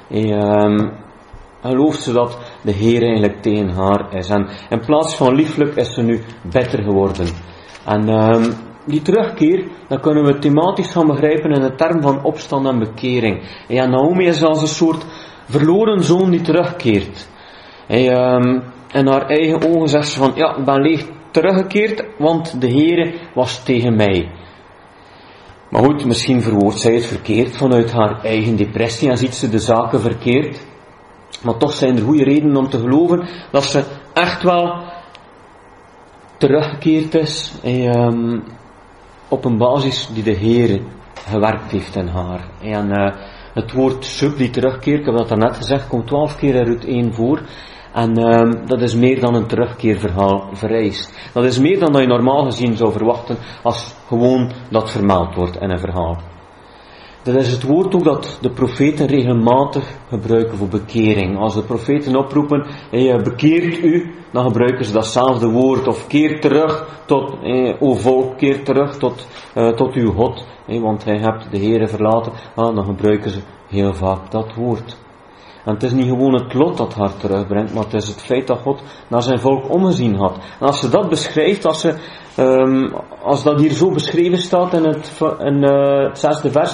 Gelooft ze dat de Heer eigenlijk tegen haar is. En in plaats van lieflijk is ze nu bitter geworden. En die terugkeer, dat kunnen we thematisch gaan begrijpen in de term van opstand en bekering. Ja, Naomi is als een soort verloren zoon die terugkeert. In haar eigen ogen zegt ze van, ja, ik ben leeg teruggekeerd, want de Heere was tegen mij. Maar goed, misschien verwoordt zij het verkeerd vanuit haar eigen depressie en ziet ze de zaken verkeerd. Maar toch zijn er goede redenen om te geloven dat ze echt wel teruggekeerd is op een basis die de Heere gewerkt heeft in haar. En het woord sub die terugkeert, ik heb dat daarnet gezegd, komt 12 keer in Rut 1 voor. En dat is meer dan een terugkeerverhaal vereist. Dat is meer dan dat je normaal gezien zou verwachten als gewoon dat vermeld wordt in een verhaal. Dat is het woord ook dat de profeten regelmatig gebruiken voor bekering. Als de profeten oproepen, bekeert u, dan gebruiken ze datzelfde woord. Of keer terug tot, o volk, keer terug tot uw God. Want hij hebt de Heere verlaten. Dan gebruiken ze heel vaak dat woord. En het is niet gewoon het lot dat haar terugbrengt, maar het is het feit dat God naar zijn volk omgezien had. En als ze dat beschrijft, als dat hier zo beschreven staat in het 6e vers,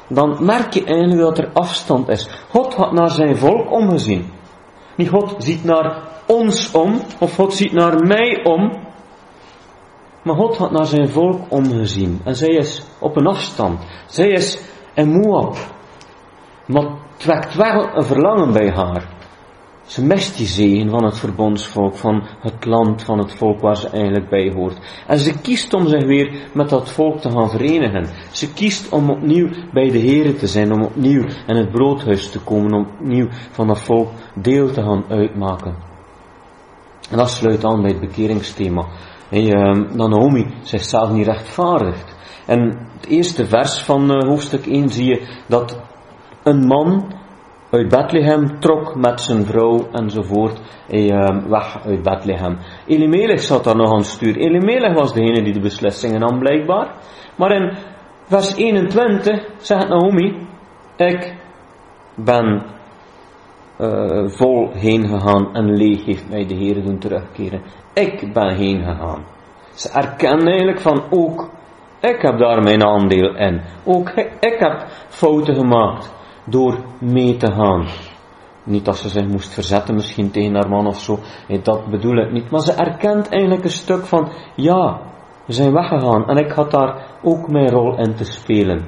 dan merk je eigenlijk dat er afstand is. God had naar zijn volk omgezien. Niet God ziet naar ons om, of God ziet naar mij om, maar God had naar zijn volk omgezien. En zij is op een afstand. Zij is in Moab. Maar het wekt wel een verlangen bij haar. Ze mist die zegen van het verbondsvolk, van het land, van het volk waar ze eigenlijk bij hoort. En ze kiest om zich weer met dat volk te gaan verenigen. Ze kiest om opnieuw bij de Here te zijn, om opnieuw in het broodhuis te komen, om opnieuw van dat volk deel te gaan uitmaken. En dat sluit aan bij het bekeringsthema. Dat Naomi zichzelf niet rechtvaardigt. En het eerste vers van hoofdstuk 1 zie je dat een man uit Bethlehem trok met zijn vrouw enzovoort weg uit Bethlehem. Elimelech zat daar nog aan het stuur. Elimelech was degene die de beslissingen nam blijkbaar. Maar in vers 21 zegt Naomi, ik ben vol heen gegaan en leeg heeft mij de Heer doen terugkeren. Ik ben heen gegaan. Ze erkennen eigenlijk van ook, ik heb daar mijn aandeel in. Ook ik heb fouten gemaakt door mee te gaan. Niet dat ze zich moest verzetten misschien tegen haar man of zo. Dat bedoel ik niet. Maar ze erkent eigenlijk een stuk van, ja, we zijn weggegaan. En ik had daar ook mijn rol in te spelen.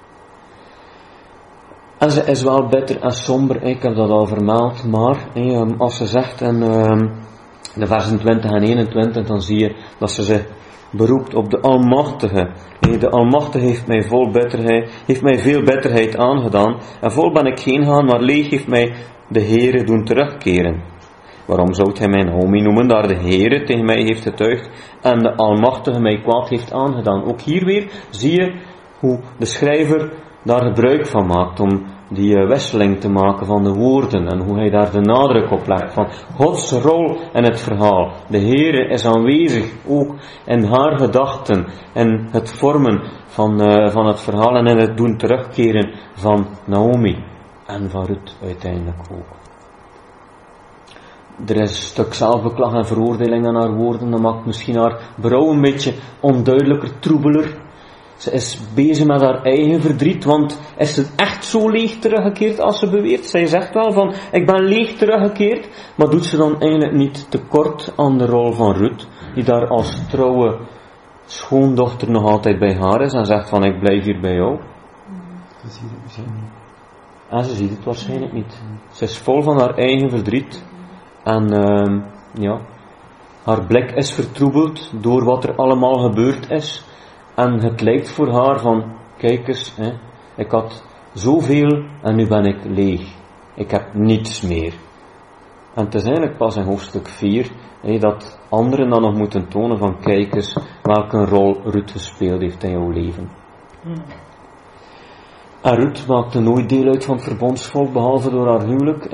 En ze is wel bitter en somber. Ik heb dat al vermeld. Maar als ze zegt in de versen 20 en 21, dan zie je dat ze zich beroept op de Almachtige. De Almachtige heeft mij veel bitterheid aangedaan. En vol ben ik heen gaan, maar leeg heeft mij de Heere doen terugkeren. Waarom zou hij mij Naomi noemen, daar de Heere tegen mij heeft getuigd en de Almachtige mij kwaad heeft aangedaan. Ook hier weer zie je hoe de schrijver daar gebruik van maakt om die wisseling te maken van de woorden en hoe hij daar de nadruk op legt van Gods rol in het verhaal. De Heere is aanwezig ook in haar gedachten en het vormen van het verhaal en in het doen terugkeren van Naomi en van Ruth uiteindelijk ook. Er is een stuk zelfbeklag en veroordeling aan haar woorden, dat maakt misschien haar berouw een beetje onduidelijker, troebeler. Ze is bezig met haar eigen verdriet, want is ze echt zo leeg teruggekeerd als ze beweert? Zij zegt wel van, ik ben leeg teruggekeerd, maar doet ze dan eigenlijk niet tekort aan de rol van Ruth, die daar als trouwe schoondochter nog altijd bij haar is en zegt van, ik blijf hier bij jou?
Ze ziet het misschien niet.
En ze ziet het waarschijnlijk niet. Ze is vol van haar eigen verdriet en haar blik is vertroebeld door wat er allemaal gebeurd is. En het lijkt voor haar van, kijk eens, ik had zoveel en nu ben ik leeg. Ik heb niets meer. En het is eigenlijk pas in hoofdstuk 4 dat anderen dan nog moeten tonen van, kijk eens welke rol Ruth gespeeld heeft in jouw leven. En Ruth maakte nooit deel uit van het verbondsvolk, behalve door haar huwelijk.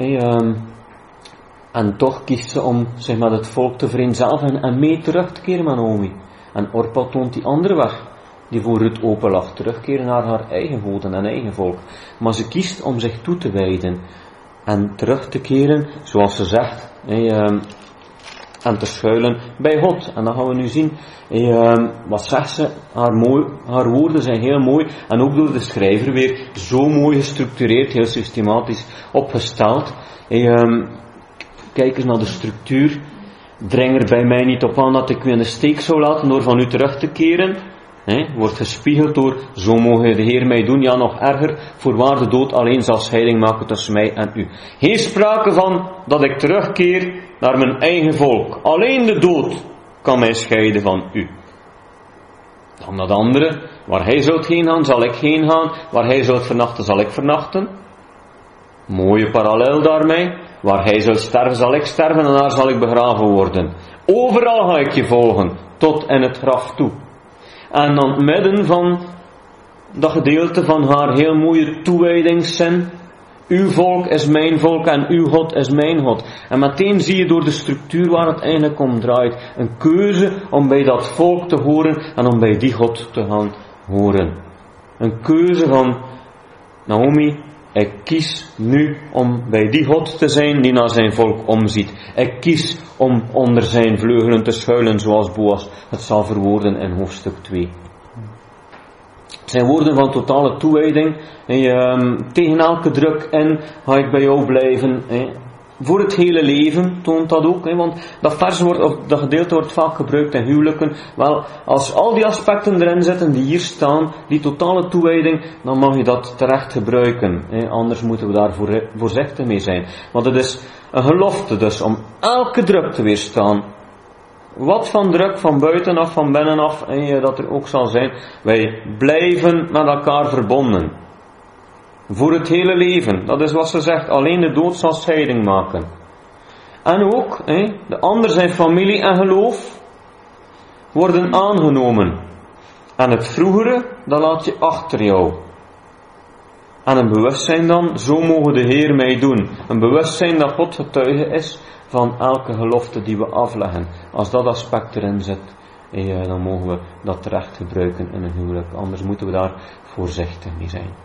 En toch kiest ze om zich met het volk te vereenzelvigen en mee terug te keren met Naomi. En Orpa toont die andere weg, die voor Ruth open lag, terugkeren naar haar eigen goden en eigen volk. Maar ze kiest om zich toe te wijden en terug te keren, zoals ze zegt, en te schuilen bij God. En dan gaan we nu zien, wat zegt ze, haar woorden zijn heel mooi, en ook door de schrijver weer zo mooi gestructureerd, heel systematisch opgesteld. Kijk eens naar de structuur. Dring er bij mij niet op aan dat ik u in de steek zou laten door van u terug te keren. Wordt gespiegeld door, zo mogen de Heer mij doen, ja nog erger, voorwaar de dood alleen zal scheiding maken tussen mij en u. Geen sprake van dat ik terugkeer naar mijn eigen volk. Alleen de dood kan mij scheiden van u. Dan dat andere, waar hij zult heen gaan, zal ik heen gaan. Waar hij zult vernachten, zal ik vernachten. Mooie parallel daarmee. Waar hij zult sterven, zal ik sterven en daar zal ik begraven worden. Overal ga ik je volgen, tot in het graf toe. En dan midden van dat gedeelte van haar heel mooie toewijdingszin. Uw volk is mijn volk en uw God is mijn God. En meteen zie je door de structuur waar het eigenlijk om draait. Een keuze om bij dat volk te horen en om bij die God te gaan horen. Een keuze van Naomi. Ik kies nu om bij die God te zijn die naar zijn volk omziet. Ik kies om onder zijn vleugelen te schuilen zoals Boas het zal verwoorden in hoofdstuk 2. Het zijn woorden van totale toewijding. Tegen elke druk in ga ik bij jou blijven. Voor het hele leven toont dat ook. Want dat vers wordt, of dat gedeelte wordt vaak gebruikt in huwelijken. Wel, als al die aspecten erin zitten die hier staan, die totale toewijding, dan mag je dat terecht gebruiken. Anders moeten we daar voorzichtig mee zijn. Want het is een gelofte dus om elke druk te weerstaan. Wat van druk van buitenaf, van binnenaf, dat er ook zal zijn. Wij blijven met elkaar verbonden. Voor het hele leven. Dat is wat ze zegt. Alleen de dood zal scheiding maken. En ook, de ander zijn familie en geloof worden aangenomen. En het vroegere, dat laat je achter jou. En een bewustzijn dan, zo mogen de Heer mij doen. Een bewustzijn dat God getuige is van elke gelofte die we afleggen. Als dat aspect erin zit, dan mogen we dat terecht gebruiken in een huwelijk. Anders moeten we daar voorzichtig mee zijn.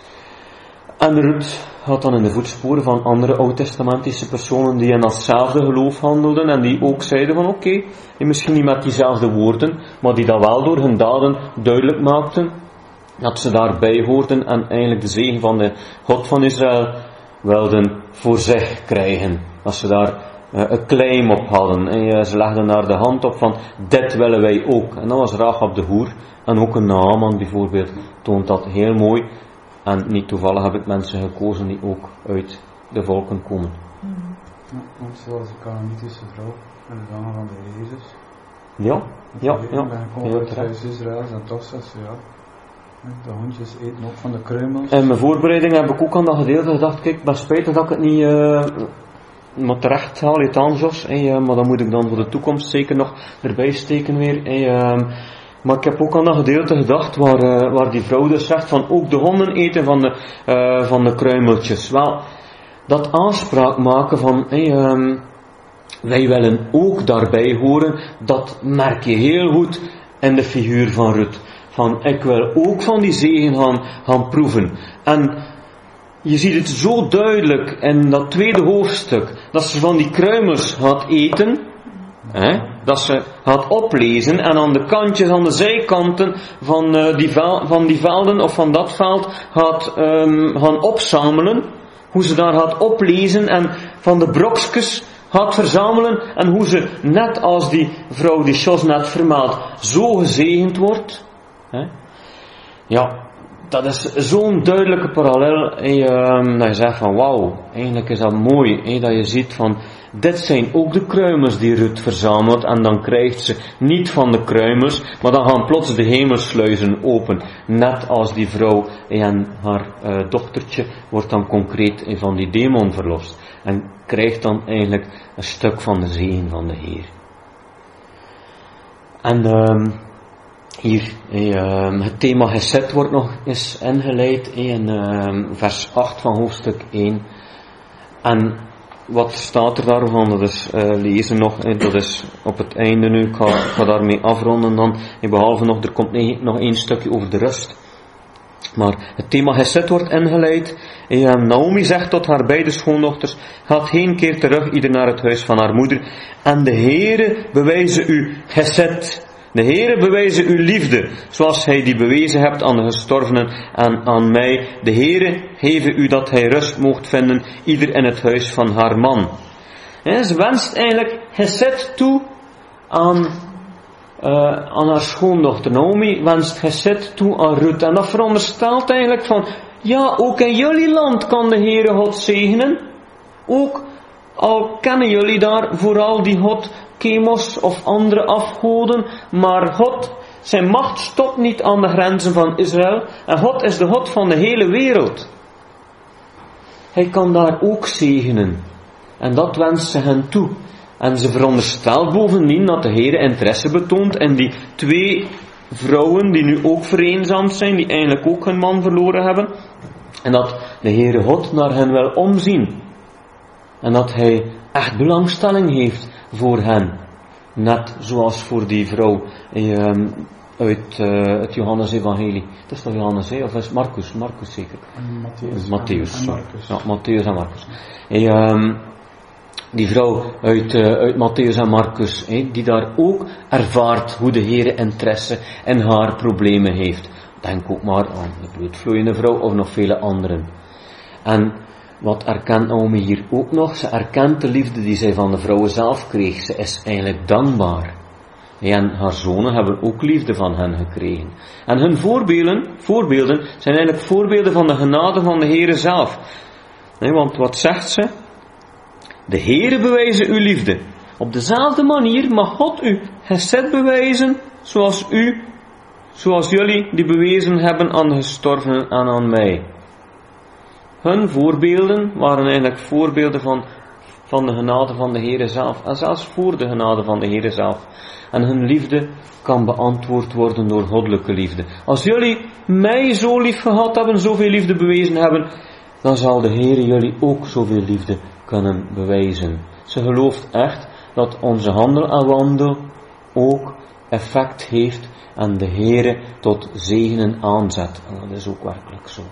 En Ruth gaat dan in de voetsporen van andere oud-testamentische personen die in datzelfde geloof handelden en die ook zeiden van oké, misschien niet met diezelfde woorden, maar die dat wel door hun daden duidelijk maakten, dat ze daarbij hoorden en eigenlijk de zegen van de God van Israël wilden voor zich krijgen. Dat ze daar een claim op hadden. En ze legden daar de hand op van dit willen wij ook. En dat was Rahab de hoer. En ook een Naaman bijvoorbeeld toont dat heel mooi. En niet toevallig heb ik mensen gekozen die ook uit de volken komen.
Ja, want zoals de Canaanitische vrouw en de dagen van de Jezus.
Ja.
Ik ben gekomen uit het huis Israëls en toch zegt ze ja. De hondjes eten ook van de kruimels.
In mijn voorbereiding heb ik ook aan dat gedeelte gedacht, kijk, ik ben spijtig dat ik het niet maar terecht haal, het aan Jos. Maar dan moet ik dan voor de toekomst zeker nog erbij steken weer. Maar ik heb ook aan dat gedeelte gedacht waar die vrouw dus zegt van ook de honden eten van de kruimeltjes. Wel, dat aanspraak maken van wij willen ook daarbij horen, dat merk je heel goed in de figuur van Ruth. Van ik wil ook van die zegen gaan proeven. En je ziet het zo duidelijk in dat tweede hoofdstuk, dat ze van die kruimels gaat eten, dat ze gaat oplezen en aan de kantjes, aan de zijkanten van die velden of van dat veld gaat gaan opzamelen, hoe ze daar gaat oplezen en van de brokjes gaat verzamelen en hoe ze, net als die vrouw die Jos net vermeldt, zo gezegend wordt. Ja, dat is zo'n duidelijke parallel. Dat je zegt van wauw, eigenlijk is dat mooi. Dat je ziet van, dit zijn ook de kruimels die Ruth verzamelt. En dan krijgt ze niet van de kruimels, maar dan gaan plots de hemelsluizen open. Net als die vrouw en haar dochtertje wordt dan concreet van die demon verlost. En krijgt dan eigenlijk een stuk van de zegen van de Heer. En hier, het thema Gesed wordt nog eens ingeleid in vers 8 van hoofdstuk 1. En wat staat er daarvan? Dat is lezen nog, dat is op het einde nu, ik ga daarmee afronden dan. Behalve nog, er komt nog één stukje over de rust. Maar het thema Gesed wordt ingeleid. Naomi zegt tot haar beide schoondochters, gaat geen keer terug, ieder naar het huis van haar moeder. En de Heere bewijze u Gesed. De Heere bewijze uw liefde, zoals hij die bewezen hebt aan de gestorvenen en aan mij. De Heere geve u dat hij rust moogt vinden, ieder in het huis van haar man. Ze wenst eigenlijk Gesed toe aan haar schoondochter. Naomi wenst Gesed toe aan Ruth. En dat veronderstelt eigenlijk van, ja, ook in jullie land kan de Heere God zegenen. Ook al kennen jullie daar vooral die God Chemos of andere afgoden, maar God, zijn macht stopt niet aan de grenzen van Israël en God is de God van de hele wereld. Hij kan daar ook zegenen en dat wenst ze hen toe. En ze veronderstelt bovendien dat de Heere interesse betoont in die twee vrouwen die nu ook vereenzaamd zijn, die eigenlijk ook hun man verloren hebben, en dat de Heere God naar hen wil omzien en dat hij echt belangstelling heeft voor hen. Net zoals voor die vrouw uit het Johannes-evangelie. Het is toch Johannes, of is het Marcus? Marcus zeker. Matthäus. Ja, Matthäus en Marcus. Die vrouw uit Matthäus en Marcus, die daar ook ervaart hoe de Heere interesse in haar problemen heeft. Denk ook maar aan de bloedvloeiende vrouw of nog vele anderen. En wat erkent Naomi hier ook nog? Ze erkent de liefde die zij van de vrouwen zelf kreeg. Ze is eigenlijk dankbaar. En haar zonen hebben ook liefde van hen gekregen. En hun voorbeelden zijn eigenlijk voorbeelden van de genade van de Heere zelf. Want wat zegt ze? De Heere bewijzen uw liefde. Op dezelfde manier mag God u gesed bewijzen zoals jullie die bewezen hebben aan de gestorvenen en aan mij. Hun voorbeelden waren eigenlijk voorbeelden van de genade van de Heere zelf. En zelfs voor de genade van de Heere zelf. En hun liefde kan beantwoord worden door goddelijke liefde. Als jullie mij zo lief gehad hebben, zoveel liefde bewezen hebben, dan zal de Heere jullie ook zoveel liefde kunnen bewijzen. Ze gelooft echt dat onze handel en wandel ook effect heeft en de Heere tot zegenen aanzet. En dat is ook werkelijk zo.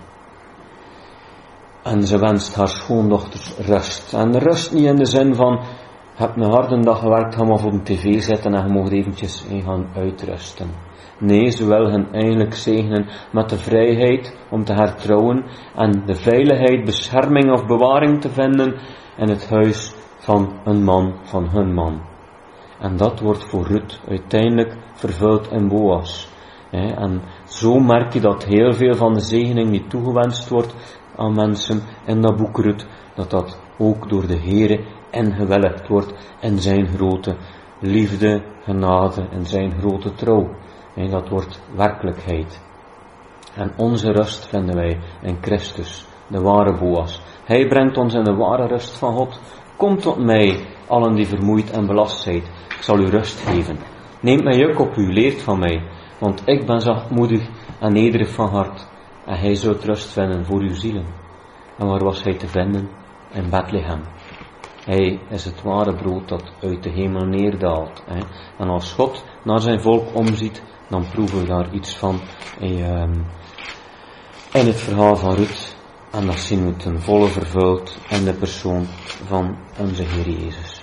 En ze wenst haar schoondochters rust. En rust niet in de zin van, heb een harde dag gewerkt, ga maar voor de tv zitten en je mag eventjes gaan uitrusten. Nee, ze wil hen eigenlijk zegenen met de vrijheid om te hertrouwen en de veiligheid, bescherming of bewaring te vinden in het huis van een man, van hun man. En dat wordt voor Ruth uiteindelijk vervuld in Boas. En zo merk je dat heel veel van de zegening die toegewenst wordt aan mensen in dat boek Ruth, dat ook door de Heere ingewilligd wordt in zijn grote liefde, genade en zijn grote trouw. En dat wordt werkelijkheid. En onze rust vinden wij in Christus, de ware Boas. Hij brengt ons in de ware rust van God. Kom tot mij, allen die vermoeid en belast zijt. Ik zal u rust geven. Neemt mijn juk op u, leert van mij. Want ik ben zachtmoedig en nederig van hart. En hij zult rust vinden voor uw zielen. En waar was hij te vinden? In Bethlehem. Hij is het ware brood dat uit de hemel neerdaalt. En als God naar zijn volk omziet, dan proeven we daar iets van in het verhaal van Ruth. En dat zien we ten volle vervuld in de persoon van onze Heer Jezus.